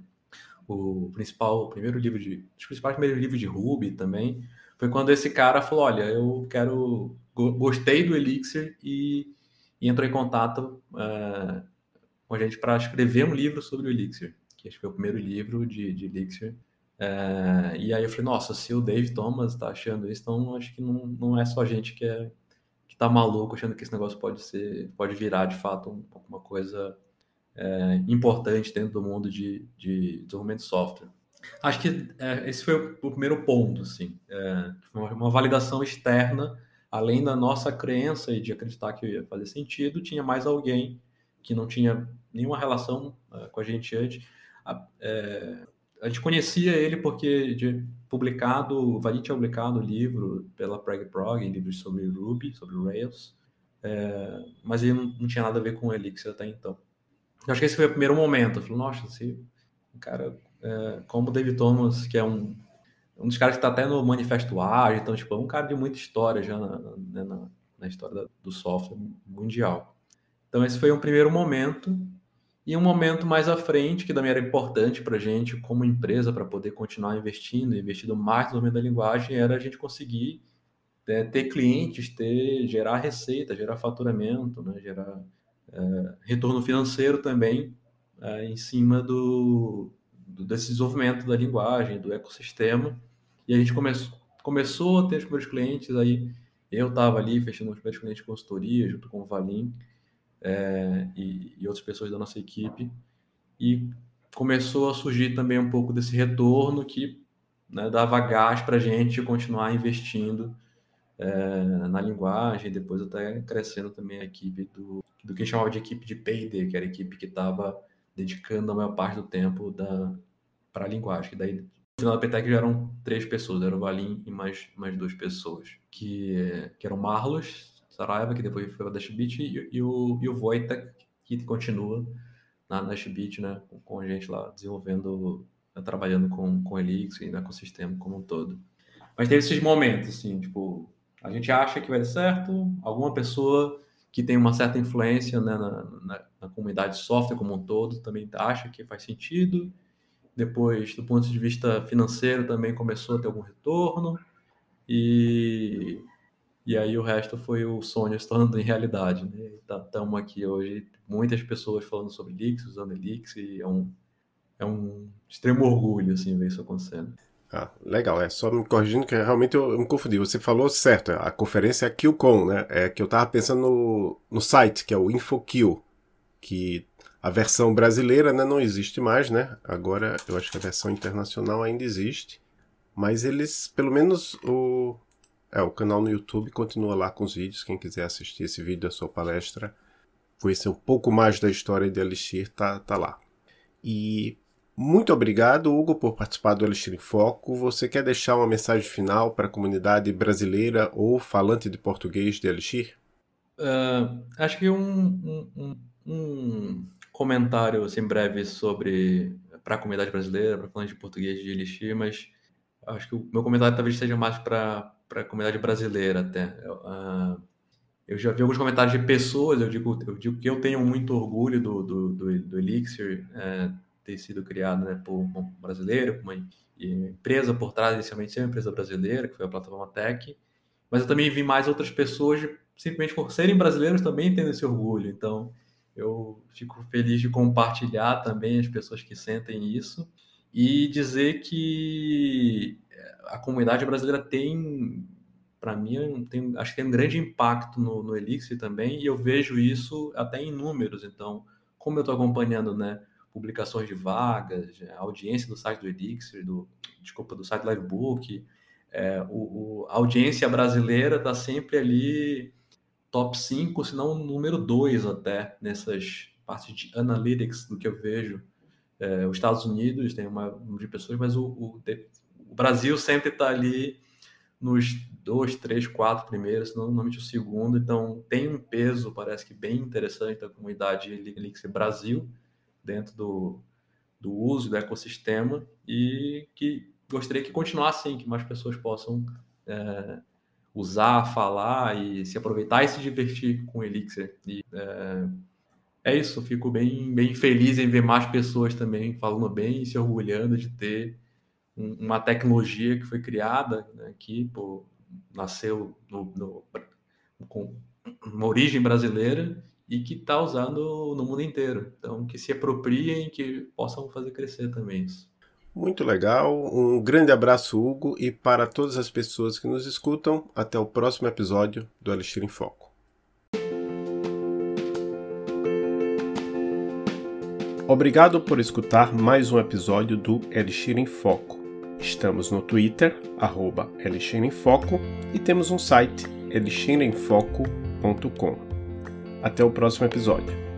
o principal, o primeiro livro de, os principais primeiros livros de Ruby também, foi quando esse cara falou, olha, eu quero, gostei do Elixir e, e entrou em contato uh, com a gente para escrever um livro sobre o Elixir, que acho que foi o primeiro livro de, de Elixir. Uh, e aí eu falei, nossa, se o Dave Thomas está achando isso, então acho que não, não é só a gente que, é, que tá maluco achando que esse negócio pode ser, pode virar de fato um, uma coisa é, importante dentro do mundo de, de desenvolvimento de software. Acho que é, esse foi o, o primeiro ponto, assim, é, uma, uma validação externa, além da nossa crença e de acreditar que ia fazer sentido, tinha mais alguém que não tinha nenhuma relação é, com a gente antes. A, é, a gente conhecia ele porque de publicado, o Valim tinha publicado o livro pela PragProg, livros sobre Ruby, sobre Rails, é, mas ele não, não tinha nada a ver com o Elixir até então. Eu acho que esse foi o primeiro momento. Eu falei, nossa, esse cara, é, como o David Thomas, que é um, um dos caras que está até no Manifesto Ágil, então, tipo, é um cara de muita história já na, na, na, na história da, do software mundial. Então, esse foi um primeiro momento. E um momento mais à frente, que também era importante para a gente, como empresa, para poder continuar investindo, investindo mais no desenvolvimento da linguagem, era a gente conseguir é, ter clientes, ter, gerar receita, gerar faturamento, né, gerar é, retorno financeiro também é, em cima do, do, desse desenvolvimento da linguagem, do ecossistema. E a gente come, começou a ter os primeiros clientes, aí eu estava ali fechando os primeiros clientes de consultoria, junto com o Valim é, e, e outras pessoas da nossa equipe, e começou a surgir também um pouco desse retorno que, né, dava gás para a gente continuar investindo é, na linguagem, e depois até crescendo também a equipe do, do que a gente chamava de equipe de P e D, que era a equipe que estava dedicando a maior parte do tempo para a linguagem. Que daí, no final da P Tech já eram três pessoas, era o Valim e mais, mais duas pessoas, que, que eram o Marlos Saraiva, que depois foi o Dashbit, e, e, o, e o Wojtek, que continua na Nashbit, né, com, com a gente lá desenvolvendo, né, trabalhando com, com Elixir e no ecossistema como um todo. Mas teve esses momentos, assim, tipo, a gente acha que vai dar certo, alguma pessoa que tem uma certa influência, né, na, na, na comunidade de software como um todo também acha que faz sentido. Depois, do ponto de vista financeiro, também começou a ter algum retorno. E, e aí o resto foi o sonho se tornando em realidade, né? Estamos aqui hoje, muitas pessoas falando sobre Elixir, usando Elixir, e é um, é um extremo orgulho, assim, ver isso acontecendo. Ah, legal, é só me corrigindo que realmente eu, eu me confundi. Você falou certo, a conferência é a QCon, né? É que eu tava pensando no, no site, que é o InfoQ, que a versão brasileira, né, não existe mais, né? Agora eu acho que a versão internacional ainda existe, mas eles, pelo menos o, é, o canal no YouTube continua lá com os vídeos. Quem quiser assistir esse vídeo da sua palestra, conhecer um pouco mais da história de Elixir, tá, tá lá. E muito obrigado, Hugo, por participar do Elixir em Foco. Você quer deixar uma mensagem final para a comunidade brasileira ou falante de português de Elixir? Uh, acho que um, um, um comentário assim, breve sobre para a comunidade brasileira, para falante de português de Elixir, mas acho que o meu comentário talvez seja mais para a comunidade brasileira até. Eu, uh, eu já vi alguns comentários de pessoas, eu digo, eu digo que eu tenho muito orgulho do, do, do, do Elixir é, ter sido criado, né, por um brasileiro, por uma empresa por trás, inicialmente ser uma empresa brasileira, que foi a Plataforma Tech, mas eu também vi mais outras pessoas, de, simplesmente por serem brasileiros, também tendo esse orgulho. Então, eu fico feliz de compartilhar também as pessoas que sentem isso e dizer que a comunidade brasileira tem, para mim, tem, acho que tem um grande impacto no, no Elixir também, e eu vejo isso até em números. Então, como eu estou acompanhando, né, publicações de vagas, a audiência do site do Elixir, do, desculpa, do site do Livebook, é, o, o, a audiência brasileira está sempre ali top cinco, se não número dois até, nessas partes de analytics do que eu vejo. É, os Estados Unidos tem uma número de pessoas, mas o, o, o Brasil sempre está ali nos dois, três, quatro primeiros, se não normalmente o segundo. Então tem um peso, parece que bem interessante da comunidade Elixir Brasil dentro do, do uso do ecossistema, e que gostaria que continuasse assim, que mais pessoas possam é, usar, falar e se aproveitar e se divertir com o Elixir. E, é, é isso, fico bem, bem feliz em ver mais pessoas também falando bem e se orgulhando de ter um, uma tecnologia que foi criada, né, aqui, pô, nasceu no, no, com uma origem brasileira e que está usando no mundo inteiro. Então, que se apropriem, que possam fazer crescer também isso. Muito legal, um grande abraço, Hugo, e para todas as pessoas que nos escutam, até o próximo episódio do Elixir em Foco. Obrigado por escutar mais um episódio do Elixir em Foco. Estamos no Twitter, arroba Elixir em Foco, e temos um site, elixir em foco ponto com. Até o próximo episódio.